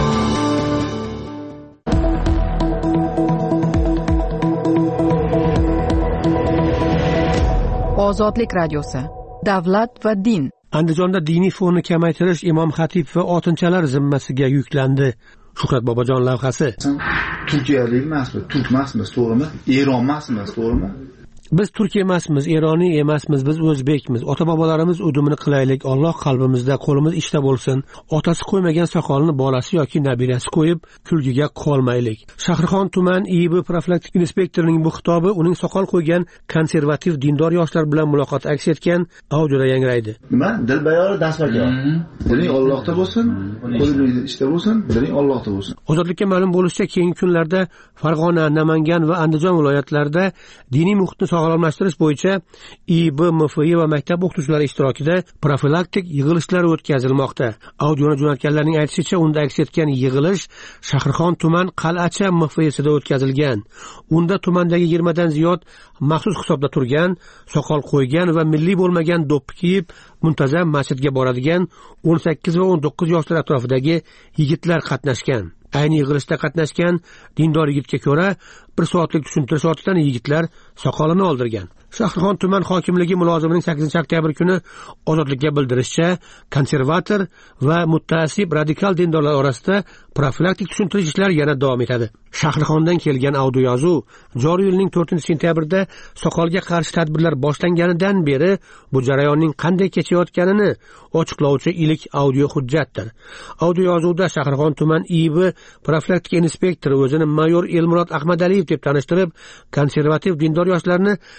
Ozodlik radiosi. Davlat va din. Andijonda diniy fonni kamaytirish imom xatib va otinchalar zimmasiga yuklandi. Shuhrat Bobojon lavhasi. Turkiyalik emasmiz, turk emasmiz, to'g'rimi? Eron emasmiz, to'g'rimi? Biz Turkiya emasmiz, Eroniy emasmiz, biz o'zbekmiz. Ota-bobolarimiz udumini qilaylik. Alloh qalbimizda, qo'limiz ishda bo'lsin. Otasi qo'ymagan soqolini bolasi yoki nabirasi qo'yib, kulgiga qolmaylik. Shahrixon tuman I B profilaktik inspektorining bu xitobi uning soqol qo'ygan konservativ dindor yoshlar bilan muloqot aks etgan audioda yangraydi. Nima? Dilbayori dasturga. Diling Allohda bo'lsin, qo'lingiz ishda bo'lsin, diling Allohda bo'lsin. Ozodlikka ma'lum bo'lishicha, keyingi kunlarda Farg'ona, Namangan va Andijon viloyatlarida diniy muhitni sog'lomlashtirish bo'yicha I B M F I va maktab o'qituvchilari ishtirokida profilaktik yig'ilishlar o'tkazilmoqda. Audioni jo'natganlarning aytishicha, unda aks etgan yig'ilish Shahrixon tuman Qal'acha M F I sida o'tkazilgan. Unda tumandagi yigirma dan ziyod maxsus hisobda turgan, soqol qo'ygan va milliy bo'lmagan do'ppi kiyib muntazam masjidga boradigan o'n sakkiz va o'n to'qqiz yoshlar atrofidagi yigitlar qatnashgan. Ayni yig'ilishda qatnashgan dindor yigitga ko'ra, bir soatlik tushuntirish ortidan yigitlar soqolini oldirgan. Shahrixon tuman hokimligi mulozimining sakkizinchi oktyabr kuni Ozodlikka bildirishicha, konservator va muttaassib radikal dindorlar orasida profilaktik tushuntirish ishlari yana davom etadi. Shahrixondan kelgan audio yozuv joriy yilning to'rtinchi sentyabrda soqolga qarshi tadbirlar boshlanganidan beri bu jarayonning qanday kechayotganini ochiqlovchi ilk audio hujjatdir. Audio yozuvda Shahrixon tuman I B profilaktik inspektori o'zini mayor Elmurod Ahmadaliyev deb tanishtirib, konservativ dindor yoshlarni qanday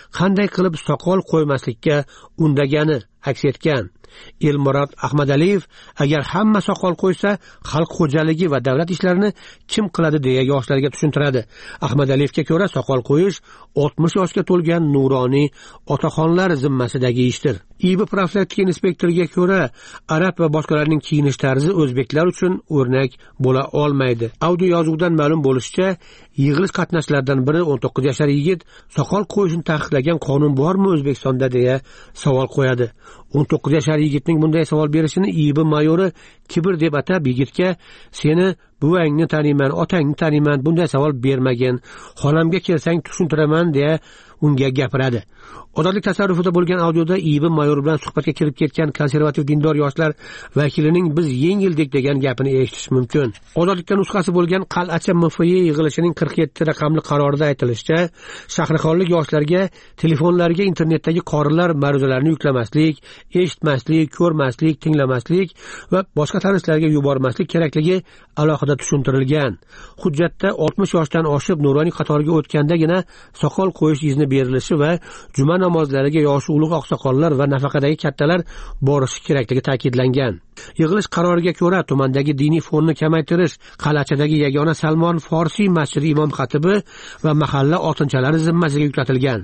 qanday qilib soqol qo'ymaslikka undagani aks etgan. Elmurod Ahmadaliyev agar hamma soqol qo'ysa, xalq xo'jaligi va davlat ishlarini kim qiladi deya yoshlarga tushuntiradi. Ahmadaliyevga ko'ra soqol qo'yish oltmish yoshga to'lgan nuroniy otaxonlar zimmasidagi ishdir. I B profilaktika inspektoriga ko'ra, arab va boshqalarning kiyinish tarzi o'zbeklar uchun o'rnak bo'la olmaydi. Audio yozuvdan ma'lum bo'lishicha, yig'ilish qatnashchilaridan biri o'n to'qqiz yashar yigit soqol qo'yishni taqiqlagan qonun bormi O'zbekistonda deya savol qo'yadi. o'n to'qqiz yashar yigitning bunday savol berishini I B mayori kibr deb atab, yigitga seni buvangni taniyman, otangni taniyman, bunday savol bermagin, xonamga kelsang tushuntiraman deya unga gapiradi. Ozodlik tasarrufida bo'lgan audioda I B mayor bilan suhbatga kirib ketgan konservativ dindor yoshlar vakilining biz yengildik degan gapini eshitish mumkin. Ozodlikda nusxasi bo'lgan Qal'acha M F Y yig'ilishining qirq yetti raqamli qarorida aytilishicha, shahrixonlik yoshlarga telefonlariga internetdagi qorilar ma'ruzalarini yuklamaslik, eshitmaslik, ko'rmaslik, tinglamaslik va boshqa tanishlarga yubormaslik kerakligi alohida tushuntirilgan. Hujjatda oltmish yoshdan oshib nuroniy qatoriga o'tgandagina soqol qo'yish izni berilishi va juma namozlariga yoshi ulug' oqsoqollar va nafaqadagi kattalar borishi kerakligi ta'kidlangan. Yig'ilish qaroriga ko'ra tumandagi diniy fonni kamaytirish Qal'achadagi yagona Salmon Forsiy masjidi imom xatibi va mahalla oltinchalari zimmasiga yuklatilgan.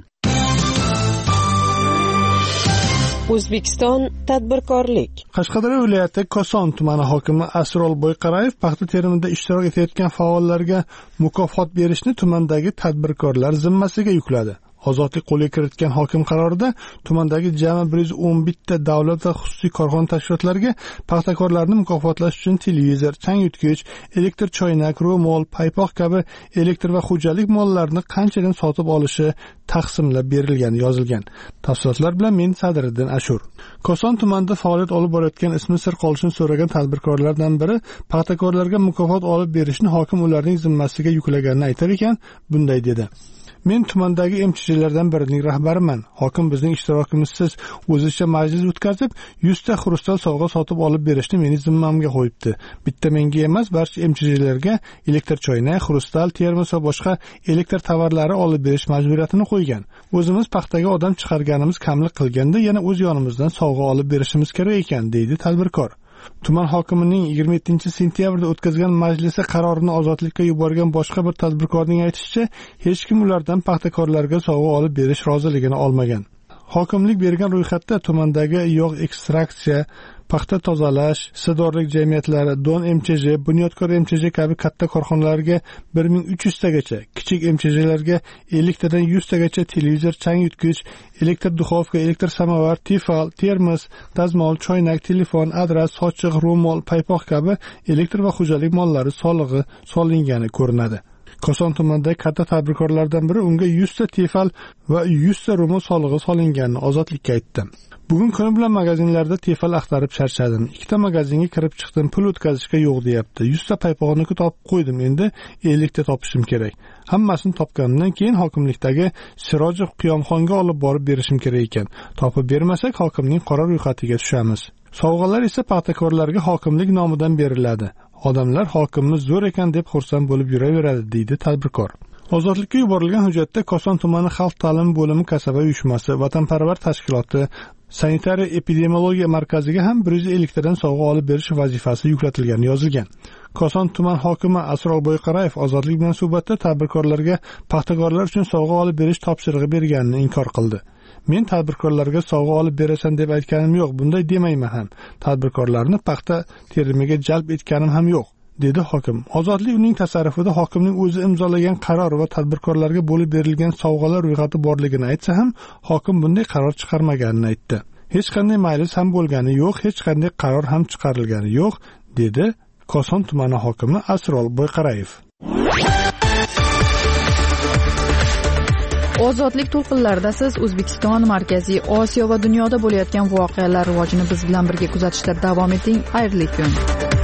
O'zbekiston tadbirkorlik. Qashqadaryo viloyati Koson tumani hokimi Asrol Boyqarayev paxta terimida ishtirok etayotgan faollarga mukofot berishni tumandagi tadbirkorlar zimmasiga yukladi. Ozodlik qo'lga kiritgan hokim qarorida tumandagi jami bir yuz o'n bitta davlat va xususiy korxona tashkilotlariga paxtakorlarni mukofotlash uchun televizor, changyutgich, elektr choynak, ro'mol, paypoq kabi elektr va xo'jalik mollarini qanchadan sotib olishi taqsimlab berilgani yozilgan. Tafsilotlar bilan men Sadriddin Ashur. Koson tumanida faoliyat olib borayotgan ismi sir qolishini so'ragan tadbirkorlardan biri paxtakorlarga mukofot olib berishni hokim ularning zimmasiga yuklaganini aytar ekan, bunday dedi: Men tumandagi M Ch Jlardan birining rahbariman. Hokim bizning ishtirokimizsiz o'zicha majlis o'tkazib, yuz ta xrustal sovg'a sotib olib berishni mening zimmamga qo'yibdi. Bitta menga emas, barcha M Ch Jlarga elektr choynak, xrustal, termos va boshqa elektr tovarlari olib berish majburiyatini qo'ygan. O'zimiz paxtaga odam chiqarganimiz kamlik qilganda yana o'z yonimizdan sovg'a olib berishimiz kerak ekan, deydi tadbirkor. Tuman hokimining yigirma yettinchi sentyabrda o'tkazgan majlisi qarorini ozodlikka yuborgan boshqa bir tadbirkorning aytishicha, hech kim ulardan paxtakorlarga sovg'a olib berish roziligini olmagan. Hokimlik bergan ro'yxatda tumandagi yog' ekstraksiya, paxta tozalash, sidorlik jamiyatlari, Don M Ch J, Bunyodkor MCh J kabi katta korxonalarga bir ming uch yuz tagacha, kichik M Ch Jlarga ellik tadan yuz tagacha televizor, changyutgich, elektr duxovka, elektr samovar, tifal, termos, dazmol, choynak, telefon, adras, sochiq, ro'mol, paypoq kabi elektr va xo'jalik mollari solig'i solingani ko'rinadi. Koson tumanidagi katta tadbirkorlardan biri unga yuz ta tefal va yuz ta ro'mol solig'i solinganini Ozodlikka aytdi. Bugun kuni bilan magazinlarda tefal axtarib charchadim. Ikkita magazinga kirib chiqdim, pul o'tkazishga yo'q deyapti. yuz ta paypog'ini topib qo'ydim, endi ellik ta topishim kerak. Hammasini topganimdan keyin hokimlikdagi Sirojov Qiyomxonga olib borib berishim kerak ekan. Topib bermasak hokimning qora ro'yxatiga tushamiz. Sovg'alar esa paxtakorlarga hokimlik nomidan beriladi. Odamlar hokimimiz zo'r ekan deb xursand bo'lib yuraveradi, deydi tadbirkor. Ozodlikka yuborilgan hujjatda Koson tumani xalq ta'limi bo'limi kasaba uyushmasi, vatanparvar tashkiloti, sanitariya epidemiologiya markaziga ham bir yuz ellik tadan sovg'a olib berish vazifasi yuklatilgani yozilgan. Koson tuman hokimi Asrol Boyqarayev ozodlik bilan suhbatda tadbirkorlarga paxtakorlar uchun sovg'a olib berish topshirig'i berganini inkor qildi. Men tadbirkorlarga sovg'a olib berasan deb aytganim yo'q, bunday demayman ham. Tadbirkorlarni paxta terimiga jalb etganim ham yo'q, dedi hokim. Ozodlik uning tasarrufida hokimning o'zi imzolagan qaror va tadbirkorlarga bo'lib berilgan sovg'alar ro'yxati borligini aytsa ham, hokim bunday qaror chiqarmaganini aytdi. Hech qanday majlis ham bo'lgani yo'q, hech qanday qaror ham chiqarilgani yo'q, dedi Koson tumani hokimi Asrol Boyqarayev. Ozodlik to'lqinlarida siz O'zbekiston, Markaziy Osiyo va dunyoda bo'layotgan voqealar rivojini biz bilan birga kuzatishda davom eting. Xayrli kun.